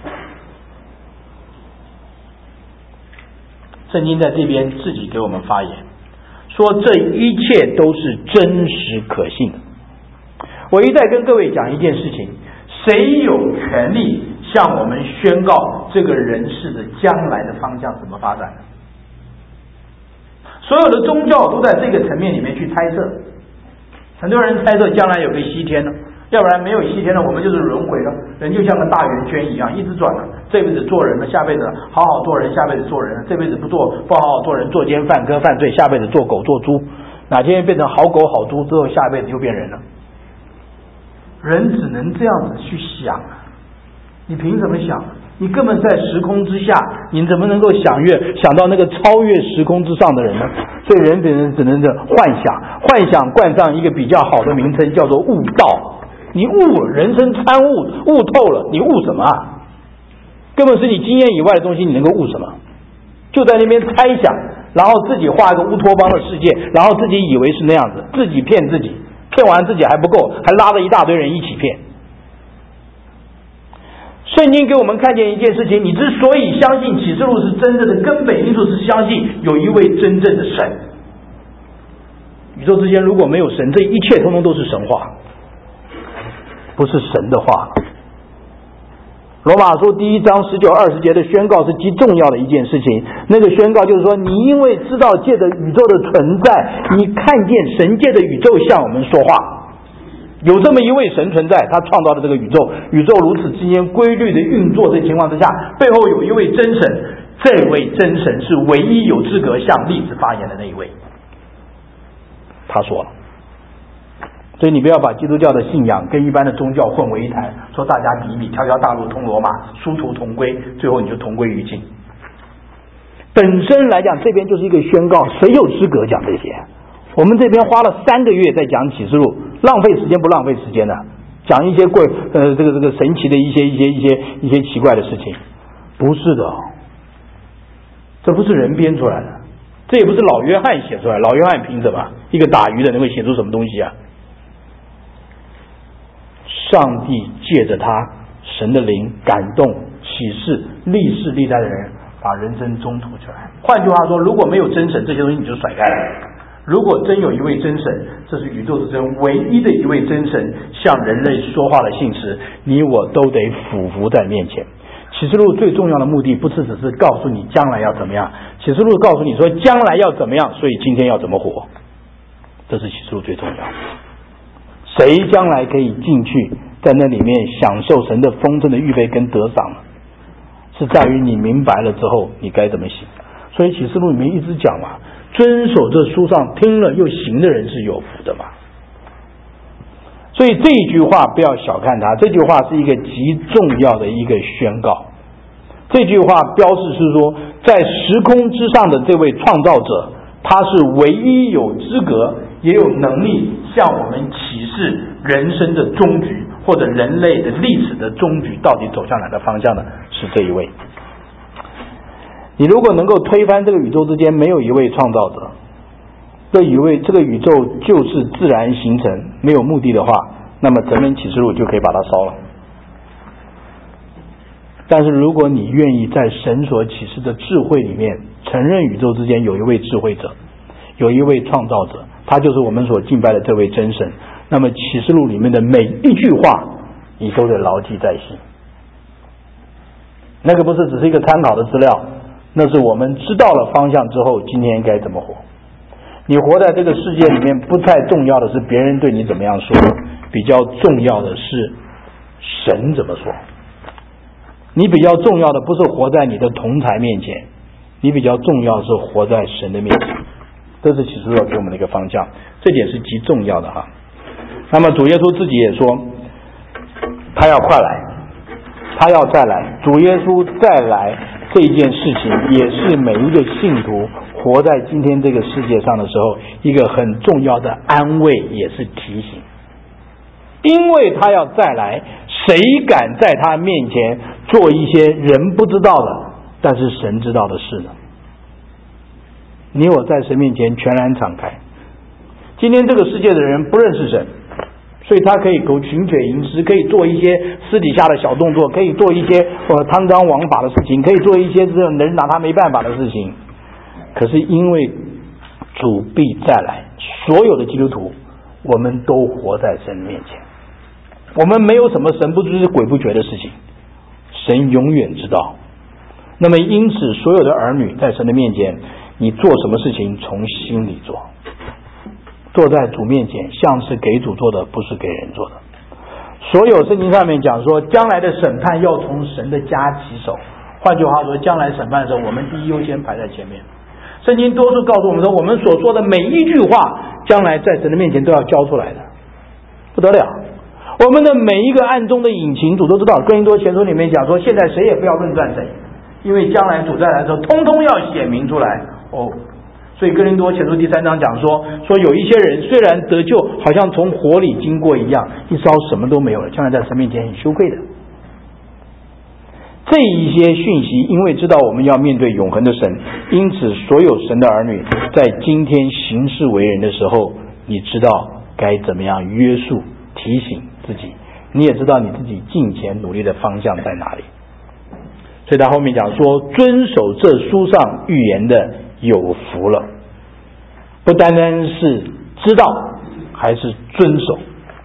圣经在这边自己给我们发言，说这一切都是真实可信的。我一再跟各位讲一件事情，谁有权利向我们宣告这个人世的将来的方向怎么发展呢？所有的宗教都在这个层面里面去猜测。很多人猜测将来有个西天呢，要不然没有西天呢，我们就是轮回了，人就像个大圆圈一样一直转了，这辈子做人了，下辈子好好做人，下辈子做人了，这辈子不做不好好做人，作奸犯科犯罪，下辈子做狗做猪，哪天变成好狗好猪之后，下辈子又变人了。人只能这样子去想啊，你凭什么想？你根本在时空之下，你怎么能够想越想到那个超越时空之上的人呢？所以人只能只能是幻想，幻想冠上一个比较好的名称，叫做悟道。你悟人生参悟悟透了，你悟什么啊？根本是你经验以外的东西，你能够悟什么？就在那边猜想，然后自己画一个乌托邦的世界，然后自己以为是那样子，自己骗自己，骗完自己还不够，还拉着一大堆人一起骗。圣经给我们看见一件事情，你之所以相信启示录是真正的根本因素，是相信有一位真正的神。宇宙之间如果没有神，这一切通通都是神话，不是神的话。罗马书第一章十九二十节的宣告是极重要的一件事情，那个宣告就是说，你因为知道借着宇宙的存在，你看见神借着宇宙向我们说话。有这么一位神存在，他创造了这个宇宙，宇宙如此之间规律的运作的情况之下，背后有一位真神，这位真神是唯一有资格向历史发言的那一位。他说了，所以你不要把基督教的信仰跟一般的宗教混为一谈，说大家比比，条条大路通罗马，殊途同归，最后你就同归于尽。本身来讲，这边就是一个宣告，谁有资格讲这些？我们这边花了三个月在讲启示录，浪费时间不浪费时间的，讲一些贵呃这个这个神奇的一些一些一些一些奇怪的事情，不是的，这不是人编出来的，这也不是老约翰写出来，老约翰凭什么一个打鱼的能够写出什么东西啊？上帝借着他神的灵感动启示历世历代的人，把人生中途出来。换句话说，如果没有真神，这些东西你就甩开了。如果真有一位真神，这是宇宙之中唯一的一位真神向人类说话的信时，你我都得俯伏在面前。启示录最重要的目的不是只是告诉你将来要怎么样，启示录告诉你说将来要怎么样，所以今天要怎么活，这是启示录最重要的。谁将来可以进去在那里面享受神的丰盛的预备跟得赏呢？是在于你明白了之后你该怎么行。所以启示录里面一直讲嘛，遵守这书上听了又行的人是有福的嘛。所以这一句话不要小看它，这句话是一个极重要的一个宣告。这句话标示是说，在时空之上的这位创造者，他是唯一有资格也有能力向我们启示人生的终局，或者人类的历史的终局到底走向哪个方向的，是这一位。 你如果能够推翻这个宇宙之间没有一位创造者，这以为这个宇宙就是自然形成，没有目的的话，那么整本启示录就可以把它烧了。但是如果你愿意在神所启示的智慧里面承认宇宙之间有一位智慧者，有一位创造者，他就是我们所敬拜的这位真神，那么启示录里面的每一句话你都得牢记在心。那个不是只是一个参考的资料，那是我们知道了方向之后今天该怎么活。你活在这个世界里面，不太重要的是别人对你怎么样说，比较重要的是神怎么说。你比较重要的不是活在你的同侪面前，你比较重要的是活在神的面前。这是启示录给我们的一个方向，这点是极重要的哈。那么主耶稣自己也说他要快来，他要再来。主耶稣再来这一件事情也是每一个信徒活在今天这个世界上的时候一个很重要的安慰，也是提醒。因为他要再来，谁敢在他面前做一些人不知道的但是神知道的事呢？你我在神面前全然敞开。今天这个世界的人不认识神，所以他可以狗群嘴吟诗，可以做一些私底下的小动作，可以做一些呃贪赃枉法的事情，可以做一些这种人拿他没办法的事情。可是因为主必再来，所有的基督徒我们都活在神面前，我们没有什么神不知鬼不觉的事情，神永远知道。那么因此所有的儿女在神的面前，你做什么事情从心里做，坐在主面前像是给主做的，不是给人做的。所有圣经上面讲说将来的审判要从神的家起手，换句话说将来审判的时候我们第一优先排在前面。圣经多数告诉我们说，我们所说的每一句话将来在神的面前都要交出来的，不得了。我们的每一个暗中的隐情主都知道。哥林多前书里面讲说，现在谁也不要论断谁，因为将来主再来的时候通通要显明出来哦。所以哥林多前书第三章讲说，说有一些人虽然得救，好像从火里经过一样，一烧什么都没有了，将来在神面前很羞愧的。这一些讯息，因为知道我们要面对永恒的神，因此所有神的儿女在今天行事为人的时候，你知道该怎么样约束提醒自己，你也知道你自己敬虔努力的方向在哪里。所以他后面讲说，遵守这书上预言的有福了，不单单是知道，还是遵守。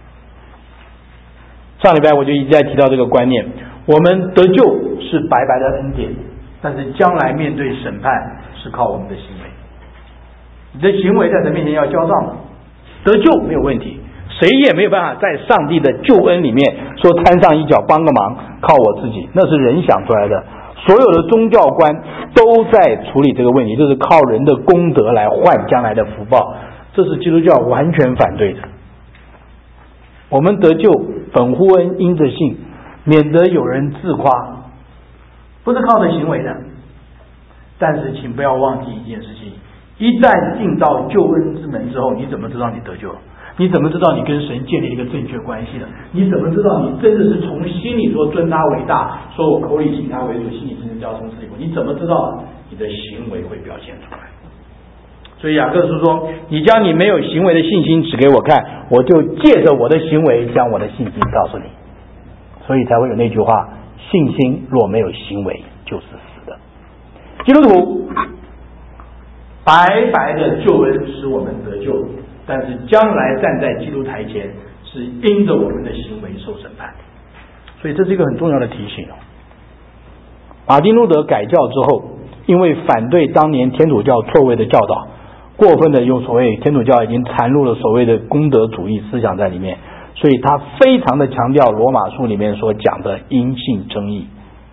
上礼拜我就一直在提到这个观念，我们得救是白白的恩典，但是将来面对审判是靠我们的行为。你的行为在神面前要交账的。得救没有问题，谁也没有办法在上帝的救恩里面说掺上一脚帮个忙，靠我自己，那是人想出来的。所有的宗教官都在处理这个问题，就是靠人的功德来换将来的福报，这是基督教完全反对的。我们得救本乎恩，因着信，免得有人自夸，不是靠着行为的。但是请不要忘记一件事情，一旦进到救恩之门之后，你怎么知道你得救了？你怎么知道你跟神建立一个正确关系的？你怎么知道你真的是从心里说尊他为大，说我口里请他为主，心里真正交从此以后？你怎么知道？你的行为会表现出来。所以雅各书说，你将你没有行为的信心指给我看，我就借着我的行为将我的信心告诉你。所以才会有那句话，信心若没有行为就是死的。基督徒白白的救恩使我们得救，但是将来站在基督台前是因着我们的行为受审判。所以这是一个很重要的提醒。马丁路德改教之后，因为反对当年天主教错位的教导，过分的用所谓天主教已经掺入了所谓的功德主义思想在里面，所以他非常的强调罗马书里面所讲的因信称义。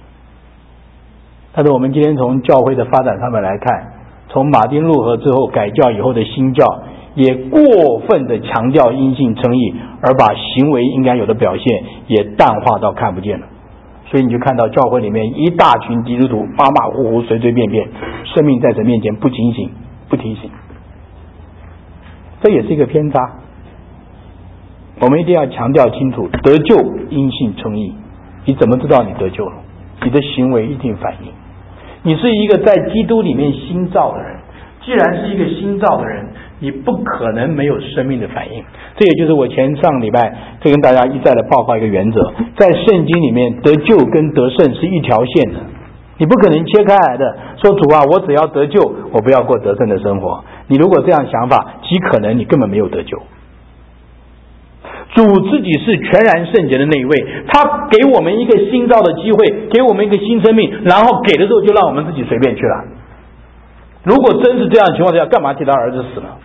但是我们今天从教会的发展上面来看，从马丁路德之后改教以后的新教也过分的强调因信称义，而把行为应该有的表现也淡化到看不见了。所以你就看到教会里面一大群基督徒马马虎虎随随便便，生命在神面前不警醒不提醒，这也是一个偏差。我们一定要强调清楚，得救因信称义。你怎么知道你得救了？你的行为一定反映。 你是一个在基督里面新造的人。既然是一个新造的人，你不可能没有生命的反应。这也就是我前上礼拜就跟大家一再的报告一个原则，在圣经里面得救跟得胜是一条线的，你不可能切开来的说主啊，我只要得救，我不要过得胜的生活。你如果这样想法，极可能你根本没有得救。主自己是全然圣洁的那一位，他给我们一个新造的机会，给我们一个新生命，然后给的时候就让我们自己随便去了。如果真是这样的情况下，干嘛替他儿子死了？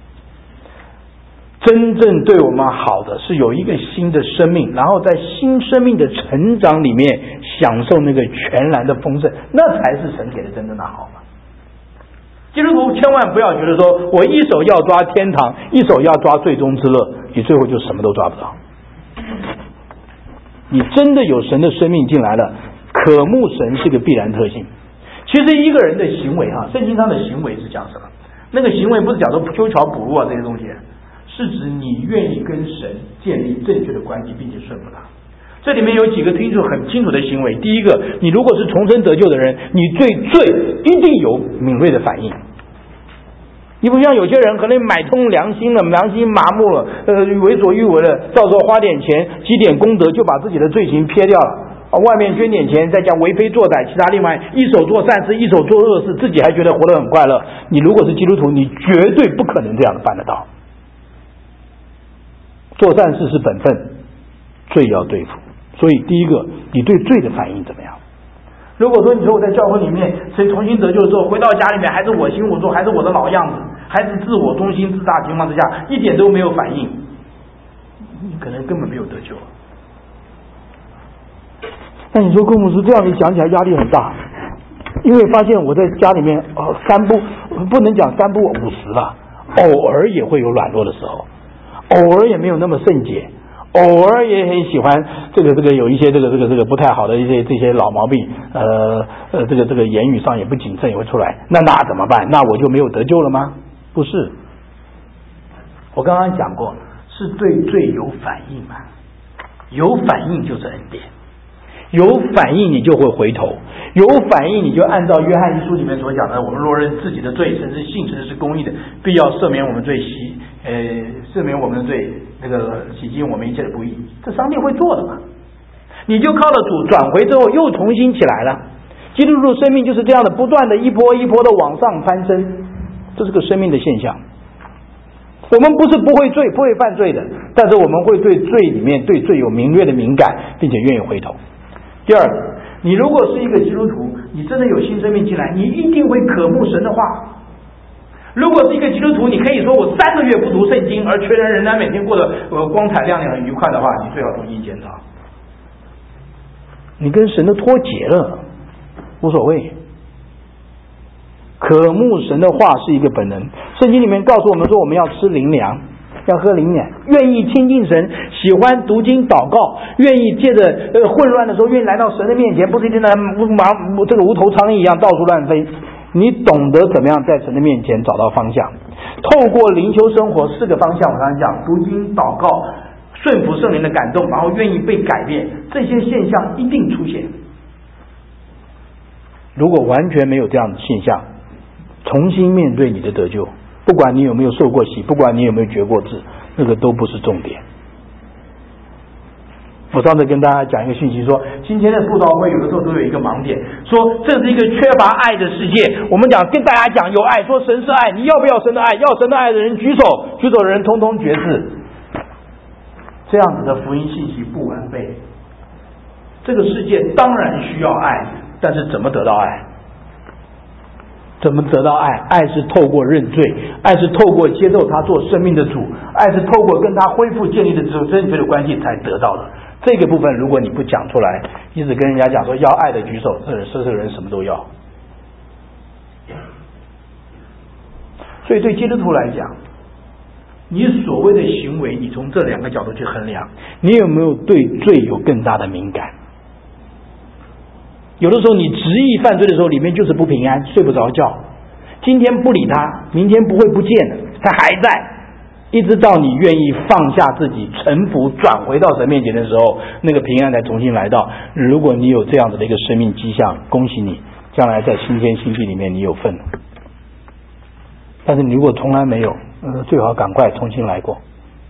真正对我们好的是有一个新的生命，然后在新生命的成长里面享受那个全然的丰盛，那才是神给的真正的好嘛。基督徒千万不要觉得说我一手要抓天堂，一手要抓最终之乐，你最后就什么都抓不到。你真的有神的生命进来了，渴慕神是个必然特性。其实一个人的行为哈，圣经上的行为是讲什么？那个行为不是讲说修桥补路啊这些东西，是指你愿意跟神建立正确的关系，并且顺服他。这里面有几个清楚很清楚的行为。第一个，你如果是重生得救的人，你对罪一定有敏锐的反应。你不像有些人可能买通良心了，良心麻木了，呃，为所欲为了，到时候花点钱积点功德就把自己的罪行撇掉了。外面捐点钱，再加为非作歹，其他另外一手做善事，一手做恶事，自己还觉得活得很快乐。你如果是基督徒，你绝对不可能这样办得到。做善事是本分，罪要对付。所以第一个，你对罪的反应怎么样？如果说你说我在教会里面谁重新得救之后，回到家里面还是我行我素，还是我的老样子，还是自我中心自大情况之下，一点都没有反应，你可能根本没有得救。那你说郭牧师这样你讲起来压力很大，因为发现我在家里面哦三不不能讲三不五十了，偶尔也会有软弱的时候，偶尔也没有那么圣洁，偶尔也很喜欢这个这个有一些这个这个这个不太好的一些这些老毛病，呃呃这个这个言语上也不谨慎也会出来，那那怎么办？那我就没有得救了吗？不是，我刚刚讲过，是对罪有反应嘛，有反应就是恩典。有反应你就会回头，有反应你就按照约翰一书里面所讲的，我们若认自己的罪，神是信神是公义的，必要赦免我们罪，洗呃赦免我们的罪，那个洗净我们一切的不义，这上帝会做的嘛。你就靠着主转回之后又重新起来了。基督徒生命就是这样的，不断的一波一波的往上攀升，这是个生命的现象。我们不是不会罪不会犯罪的，但是我们会对罪里面对罪有敏锐的敏感，并且愿意回头。第二，你如果是一个基督徒，你真的有新生命进来，你一定会渴慕神的话。如果是一个基督徒，你可以说我三个月不读圣经，而全人仍然每天过得呃光彩亮亮很愉快的话，你最好重新检讨。你跟神的脱节了，无所谓。渴慕神的话是一个本能，圣经里面告诉我们说我们要吃灵粮，要喝灵粮，愿意亲近神，喜欢读经祷告，愿意借着呃混乱的时候愿意来到神的面前，不是一天在忙这个无头苍蝇一样到处乱飞。你懂得怎么样在神的面前找到方向，透过灵修生活四个方向，我刚才讲读经祷告，顺服圣灵的感动，然后愿意被改变，这些现象一定出现。如果完全没有这样的现象，重新面对你的得救，不管你有没有受过洗，不管你有没有觉过志，那个都不是重点。我上次跟大家讲一个讯息说，今天的布道会有的时候都有一个盲点，说这是一个缺乏爱的世界。我们讲跟大家讲有爱，说神是爱，你要不要神的爱？要神的爱的人举手，举手的人通通绝志。这样子的福音信息不完备。这个世界当然需要爱，但是怎么得到爱？怎么得到爱？爱是透过认罪，爱是透过接受他做生命的主，爱是透过跟他恢复建立的这种正确的关系才得到的。这个部分如果你不讲出来，一直跟人家讲说要爱的举手，这这个人什么都要。所以对基督徒来讲，你所谓的行为，你从这两个角度去衡量，你有没有对罪有更大的敏感？有的时候你执意犯罪的时候，里面就是不平安，睡不着觉。今天不理他，明天不会不见了，他还在，一直到你愿意放下自己，臣服，转回到神面前的时候，那个平安才重新来到。如果你有这样子的一个生命迹象，恭喜你， 将来在新天新地里面你有份了。但是你如果从来没有，呃，最好赶快重新来过。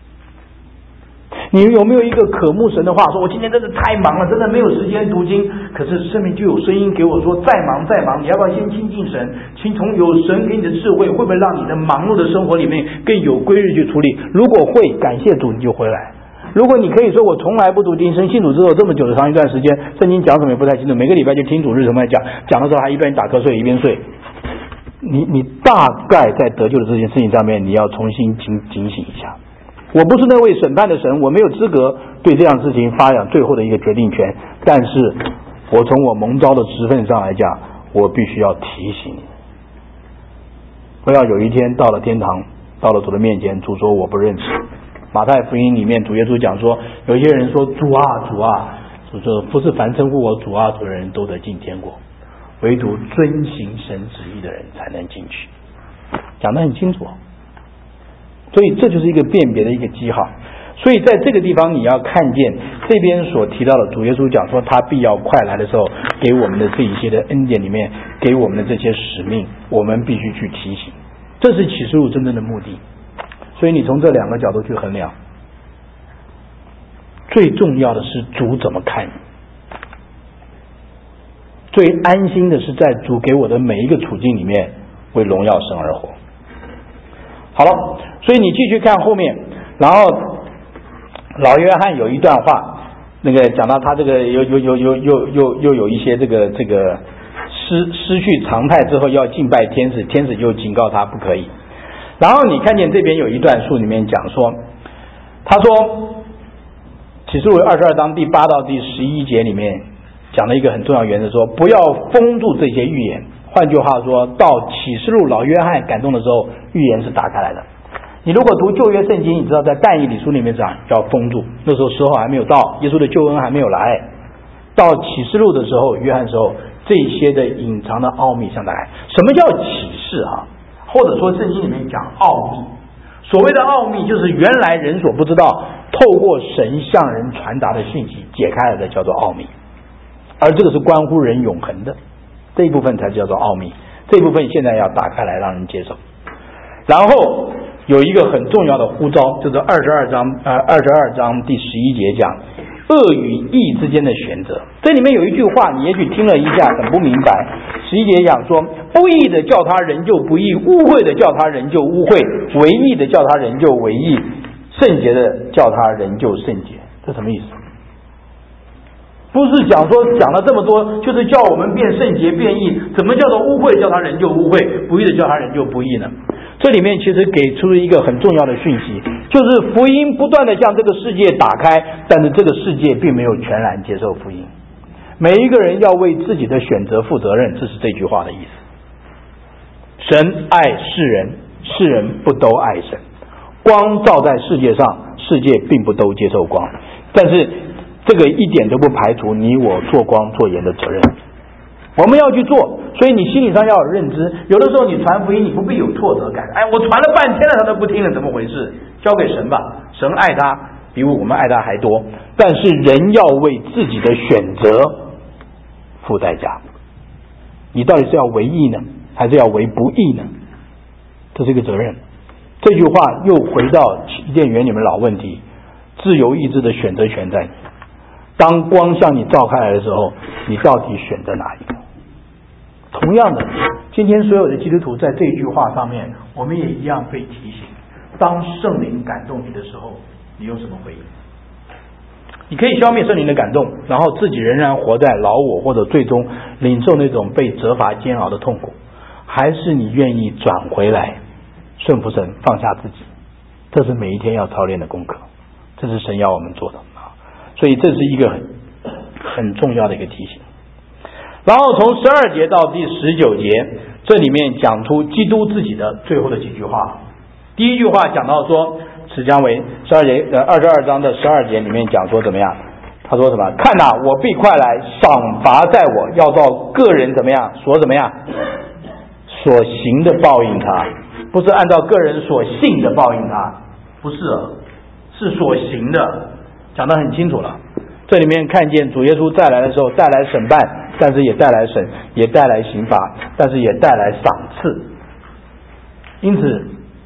你有没有一个渴慕神的话，说我今天真的太忙了，真的没有时间读经，可是圣灵就有声音给我说，再忙再忙，你要不要先亲近神？亲从有神给你的智慧，会不会让你的忙碌的生活里面更有规律去处理？如果会，感谢主，你就回来。如果你可以说我从来不读经，神信主之后这么久的长一段时间，圣经讲什么也不太清楚，每个礼拜就听主日什么讲，讲的时候还一边打瞌睡一边睡，你你大概在得救的这件事情上面，你要重新警警醒一下。我不是那位审判的神，我没有资格对这样的事情发扬最后的一个决定权，但是我从我蒙召的职分上来讲，我必须要提醒你，不要有一天到了天堂，到了主的面前，主说我不认识。马太福音里面主耶稣讲说，有一些人说主啊主啊，主说不是凡称呼我主啊主的人都得进天国，唯独遵行神旨意的人才能进去，讲得很清楚。所以这就是一个辨别的一个记号。所以在这个地方你要看见这边所提到的主耶稣讲说他必要快来的时候，给我们的这一些的恩典里面，给我们的这些使命，我们必须去提醒，这是启示录真正的目的。所以你从这两个角度去衡量，最重要的是主怎么看你，最安心的是在主给我的每一个处境里面为荣耀神而活。好了，所以你继续看后面，然后老约翰有一段话，那个讲到他这个又又又又又又又有一些这个这个失失去常态之后要敬拜天使，天使又警告他不可以。然后你看见这边有一段书里面讲说，他说启示录二十二章第八到第十一节里面讲了一个很重要原则，说不要封住这些预言。换句话说，到启示录老约翰感动的时候，预言是打开来的。你如果读旧约圣经，你知道在但以理书里面讲要封住，那时候时候还没有到，耶稣的救恩还没有来。到启示录的时候，约翰的时候，这些的隐藏的奥秘向他来。什么叫启示啊？或者说圣经里面讲奥秘，所谓的奥秘就是原来人所不知道，透过神向人传达的信息解开来的叫做奥秘，而这个是关乎人永恒的，这一部分才叫做奥秘，这一部分现在要打开来让人接受。然后有一个很重要的呼召，就是二十二章呃二十二章第十一节讲恶与义之间的选择。这里面有一句话，你也许听了一下很不明白。十一节讲说，不义的叫他人就不义，污秽的叫他人就污秽，为义的叫他人就为义，圣洁的叫他人就圣洁。这什么意思？不是讲说讲了这么多，就是叫我们变圣洁变义。怎么叫做污秽叫他人就污秽，不义的叫他人就不义呢？这里面其实给出了一个很重要的讯息，就是福音不断的向这个世界打开，但是这个世界并没有全然接受福音。每一个人要为自己的选择负责任，这是这句话的意思。神爱世人，世人不都爱神。光照在世界上，世界并不都接受光，但是这个一点都不排除你我做光做盐的责任。我们要去做，所以你心理上要有认知。有的时候你传福音，你不必有挫折感。哎，我传了半天了，他都不听了，怎么回事？交给神吧，神爱他比我们爱他还多。但是人要为自己的选择付代价。你到底是要为义呢，还是要为不义呢？这是一个责任。这句话又回到伊甸园里面老问题，自由意志的选择权在你。当光向你照开来的时候，你到底选择哪一个？同样的，今天所有的基督徒在这一句话上面，我们也一样被提醒，当圣灵感动你的时候，你有什么回应？你可以消灭圣灵的感动，然后自己仍然活在老我，或者最终领受那种被责罚煎熬的痛苦，还是你愿意转回来顺服神，放下自己？这是每一天要操练的功课，这是神要我们做的啊！所以这是一个很很重要的一个提醒。然后从十二节到第十九节，这里面讲出基督自己的最后的几句话。第一句话讲到说，此将为十二节呃二十二章的十二节里面讲说怎么样？他说什么？看哪，我必快来，赏罚在我，要照个人怎么样所怎么样所行的报应他，不是按照个人所信的报应他，不是，是所行的，讲得很清楚了。 这里面看见主耶稣再来的时候带来审判，但是也带来审，也带来刑罚，但是也带来赏赐。因此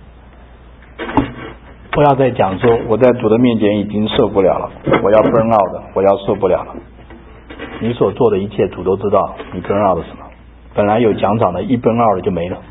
不要再讲说我在主的面前已经受不了了，我要burn out的，我要受不了了。你所做的一切主都知道你burn out的什么，本来有奖赏的，一burn out的就没了。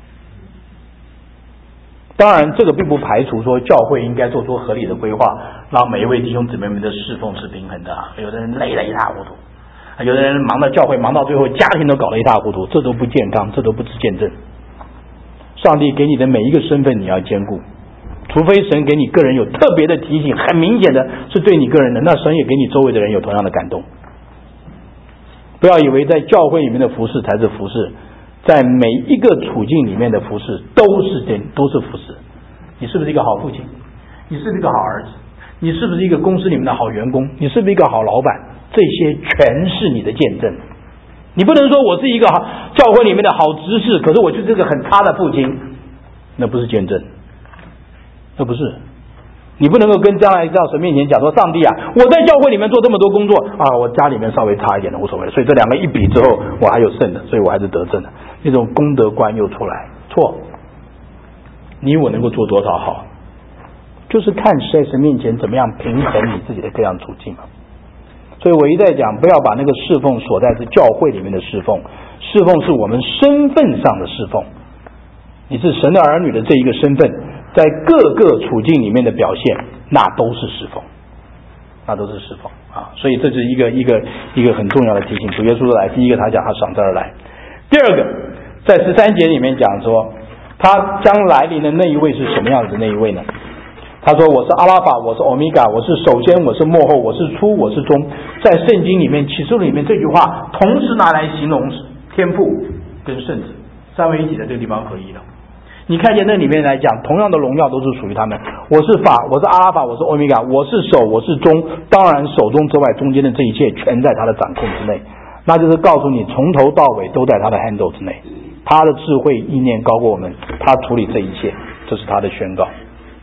当然这个并不排除说教会应该做出合理的规划，让每一位弟兄姊妹们的侍奉是平衡的。有的人累得一塌糊涂，有的人忙到教会忙到最后家庭都搞得一塌糊涂，这都不健康，这都不是见证。上帝给你的每一个身份你要兼顾，除非神给你个人有特别的提醒，很明显的是对你个人的，那神也给你周围的人有同样的感动。不要以为在教会里面的服侍才是服侍，在每一个处境里面的服侍都是都是服侍。你是不是一个好父亲？你是不是一个好儿子？你是不是一个公司里面的好员工？你是不是一个好老板？这些全是你的见证。你不能说我是一个教会里面的好执事，可是我就是个很差的父亲，那不是见证，那不是。你不能够跟将来到神面前讲说，上帝啊，我在教会里面做这么多工作啊，我家里面稍微差一点的无所谓，所以这两个一比之后我还有剩的，所以我还是得胜的，那种功德观又出来。错，你我能够做多少好，就是看在神面前怎么样平衡你自己的各样处境嘛。所以我一再讲，不要把那个侍奉所在是教会里面的侍奉，侍奉是我们身份上的侍奉，你是神的儿女的这一个身份，在各个处境里面的表现，那都是侍奉，那都是侍奉啊！所以这是一个一个一个很重要的提醒。主耶稣来，第一个他讲他赏赐而来，第二个在十三节里面讲说，他将来临的那一位是什么样子的那一位呢？他说我是阿拉法，我是欧米伽，我是首先，我是末后，我是初，我是终。在圣经里面启示录里面这句话同时拿来形容天父跟圣子三位一体的这个地方合一了。你看见那里面来讲，同样的荣耀都是属于他们。我是法，我是阿拉法，我是欧米伽，我是首，我是终。当然手中之外中间的这一切全在他的掌控之内，那就是告诉你从头到尾都在他的 handle 之内。他的智慧意念高过我们，他处理这一切，这是他的宣告。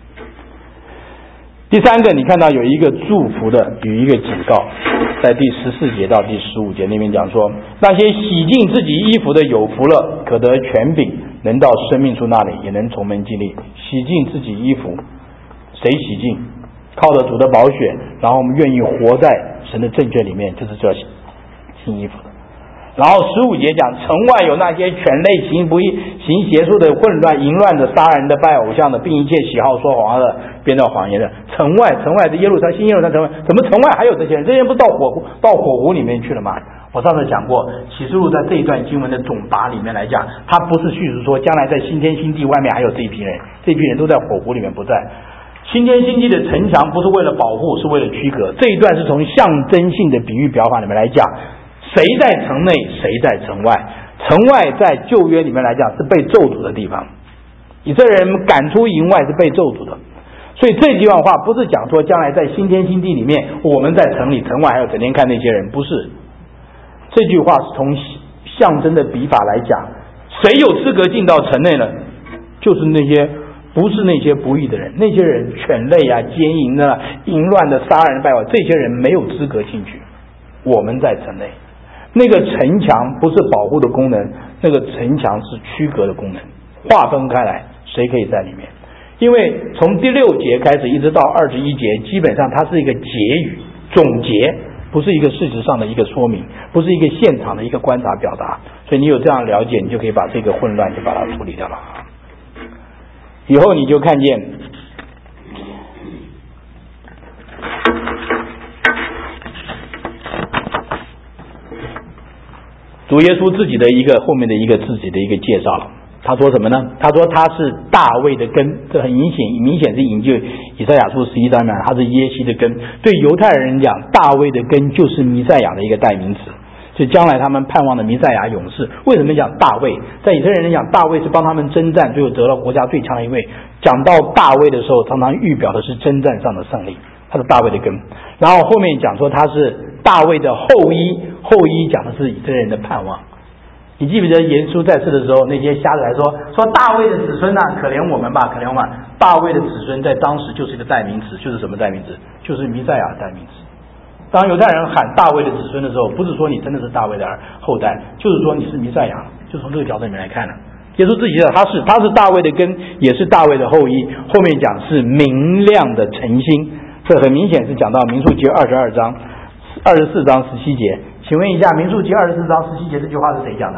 第三个，你看到有一个祝福的与一个警告，在第十四节到第十五节那边讲说，那些洗净自己衣服的有福了，可得权柄，能到生命树那里，也能从门进力。洗净自己衣服，谁洗净？靠着主的宝血，然后我们愿意活在神的正确里面，就是叫新衣服的。然后十五节讲，城外有那些犬类行不义、行邪术的、混乱、淫乱的、杀人的、拜偶像的，并一切喜好说谎话的、编造谎言的。城外，城外是耶路撒冷，新耶路撒冷城外，怎么城外还有这些人？这些人不到火湖到火湖里面去了吗？我上次讲过，启示录在这一段经文的总答里面来讲，它不是叙述说将来在新天新地外面还有这一批人，这一批人都在火湖里面不在。新天新地的城墙不是为了保护，是为了区隔。这一段是从象征性的比喻表法里面来讲，谁在城内，谁在城外。城外在旧约里面来讲是被咒诅的地方，以色列人赶出营外是被咒诅的。所以这句话不是讲说将来在新天新地里面我们在城里，城外还有整天看那些人，不是。这句话是从象征的笔法来讲，谁有资格进到城内呢？就是那些不是那些不义的人，那些人犬类啊、奸淫的、淫乱的、杀人败坏，这些人没有资格进去。我们在城内，那个城墙不是保护的功能，那个城墙是区隔的功能，划分开来，谁可以在里面。因为从第六节开始一直到二十一节，基本上它是一个结语总结，不是一个事实上的一个说明，不是一个现场的一个观察表达，所以你有这样了解，你就可以把这个混乱就把它处理掉了。以后你就看见主耶稣自己的一个后面的一个自己的一个介绍了。他说什么呢？他说他是大卫的根，这很明显，明显是引据以赛亚书十一章呢，他是耶西的根。对犹太人讲，大卫的根就是弥赛亚的一个代名词，是将来他们盼望的弥赛亚勇士。为什么讲大卫？在以色列人讲，大卫是帮他们征战，最后得到国家最强的一位。讲到大卫的时候，常常预表的是征战上的胜利，他是大卫的根。然后后面讲说他是大卫的后裔，后裔讲的是以色列人的盼望。你记不记得耶稣在世的时候，那些瞎子来说说大卫的子孙啊，可怜我们吧，可怜我们。大卫的子孙在当时就是一个代名词，就是什么代名词？就是弥赛亚的代名词。 当犹太人喊大卫的子孙的时候，不是说你真的是大卫的后代，就是说你是弥赛亚，就从这个角度里面来看了。耶稣自己的他是他是大卫的根，也是大卫的后裔。后面讲是明亮的晨星，这很明显是讲到民数记二十二章二十四章十七节。请问一下，民数记二十四章十七节这句话是谁讲的？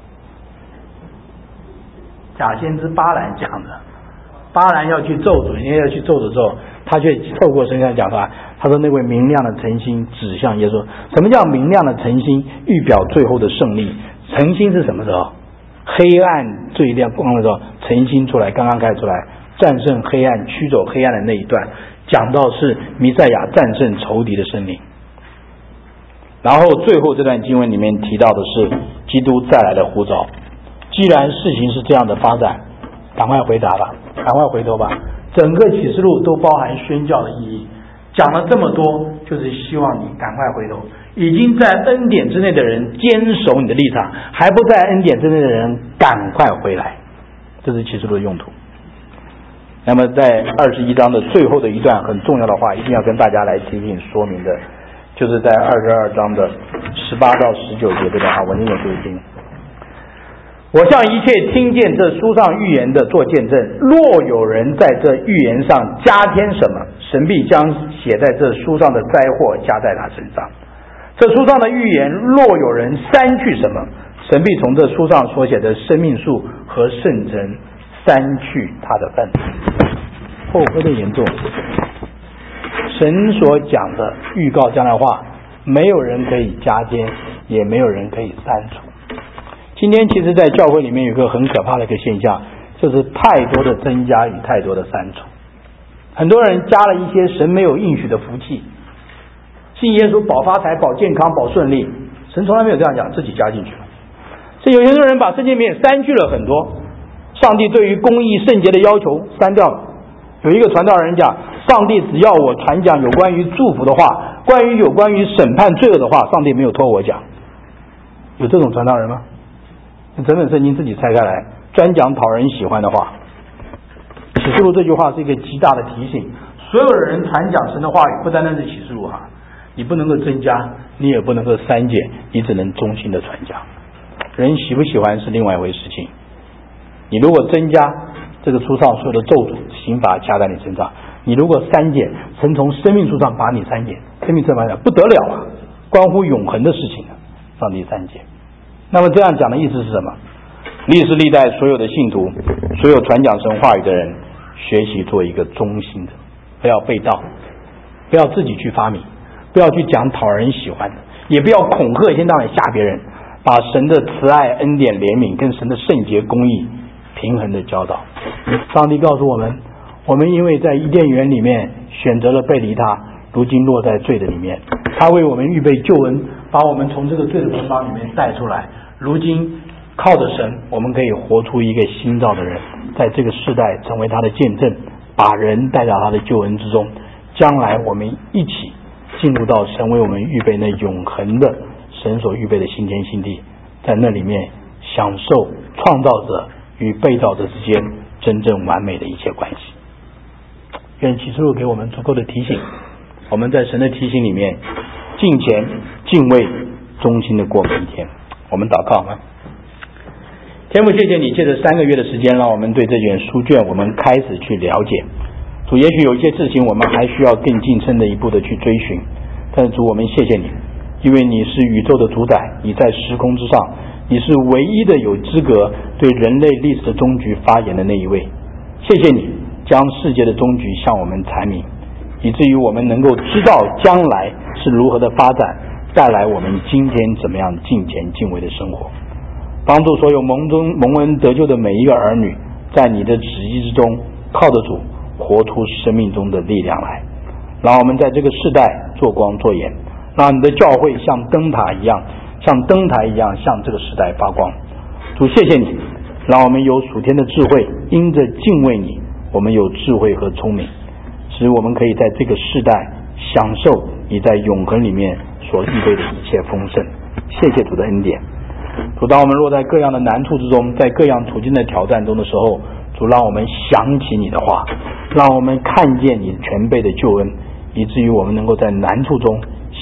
假先知巴兰讲的。巴兰要去咒诅，因为要去咒的时候，他却透过神上讲话，他说那位明亮的晨星指向耶稣。什么叫明亮的晨星？预表最后的胜利。晨星是什么时候？黑暗最亮光的时候，晨星出来，刚刚开出来，战胜黑暗，驱走黑暗的那一段，讲到是弥赛亚战胜仇敌的胜利。然后最后这段经文里面提到的是基督再来的呼召。既然事情是这样的发展，赶快回答吧，赶快回头吧。整个启示录都包含宣教的意义，讲了这么多，就是希望你赶快回头。已经在恩典之内的人坚守你的立场，还不在恩典之内的人赶快回来，这是启示录的用途。那么在二十一章的最后的一段很重要的话，一定要跟大家来提醒说明的，就是在二十二章的十八到十九节这段话，我念给各位听。我向一切听见这书上预言的做见证，若有人在这预言上加添什么，神必将写在这书上的灾祸加在他身上。这书上的预言若有人删去什么，神必从这书上所写的生命树和圣城删去他的份。后科的严重，神所讲的预告将来话，没有人可以加添，也没有人可以删除。今天其实在教会里面有一个很可怕的一个现象，就是太多的增加与太多的删除。很多人加了一些神没有应许的福气，信耶稣保发财、保健康、保顺利，神从来没有这样讲，自己加进去了。所以有些人把圣经里面删去了很多，上帝对于公义圣洁的要求删掉了。有一个传道人讲，上帝只要我传讲有关于祝福的话，关于有关于审判罪恶的话，上帝没有托我讲。有这种传道人吗？整本圣经自己拆开来，专讲讨人喜欢的话。启示录这句话是一个极大的提醒，所有人传讲神的话语，不单单是启示录哈，你不能够增加，你也不能够删减，你只能忠心的传讲。人喜不喜欢是另外一回事情。你如果增加，这个书上所有的咒诅刑罚加在你身上；你如果删减，神从生命书上把你删减，生命册上不得了啊，关乎永恒的事情啊，上帝删减。那么这样讲的意思是什么？历史历代所有的信徒，所有传讲神话语的人，学习做一个忠心的，不要被盗，不要自己去发明，不要去讲讨人喜欢的，也不要恐吓一天到晚吓别人，把神的慈爱、恩典、怜悯跟神的圣洁、公义平衡的教导。上帝告诉我们，我们因为在伊甸园里面选择了背离他，如今落在罪的里面，他为我们预备救恩，把我们从这个罪的捆绑里面带出来。如今靠着神，我们可以活出一个新造的人，在这个世代成为他的见证，把人带到他的救恩之中。将来我们一起进入到神为我们预备那永恒的神所预备的新天新地，在那里面享受创造者与被造者之间真正完美的一切关系。愿启示录给我们足够的提醒，我们在神的提醒里面敬虔、敬畏、忠心的过每一天。我们祷告吧。天父，谢谢你借着三个月的时间，让我们对这卷书卷我们开始去了解。主，也许有一些事情我们还需要更进深的一步的去追寻，但是主，我们谢谢你，因为你是宇宙的主宰，你在时空之上，你是唯一的有资格对人类历史的终局发言的那一位。谢谢你将世界的终局向我们阐明，以至于我们能够知道将来是如何的发展，带来我们今天怎么样敬虔敬畏的生活。帮助所有蒙中蒙恩得救的每一个儿女，在你的旨意之中靠着主活出生命中的力量来，让我们在这个世代做光做盐，让你的教会像灯塔一样，像灯台一样向这个时代发光。主，谢谢你让我们有属天的智慧，因着敬畏你，我们有智慧和聪明，使我们可以在这个世代享受你在永恒里面所预备的一切丰盛。谢谢主的恩典。主，当我们落在各样的难处之中，在各样处境的挑战中的时候，主，让我们想起你的话，让我们看见你全备的救恩，以至于我们能够在难处中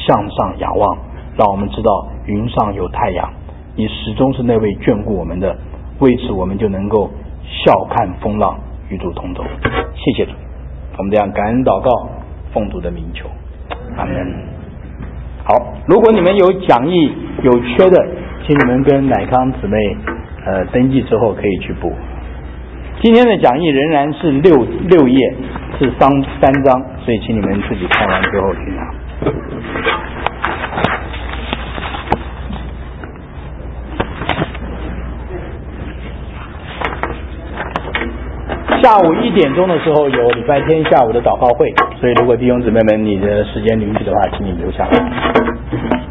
向上仰望，让我们知道云上有太阳，你始终是那位眷顾我们的，为此我们就能够笑看风浪，与主同走。谢谢主，我们这样感恩祷告，奉主的名求，阿门。好，如果你们有讲义有缺的，请你们跟乃康姊妹呃登记之后可以去补。今天的讲义仍然是六六页，是三三章，所以请你们自己看完之后去拿。下午一点钟的时候有礼拜天下午的祷告会，所以如果弟兄姊妹们你的时间允许的话，请你留下来。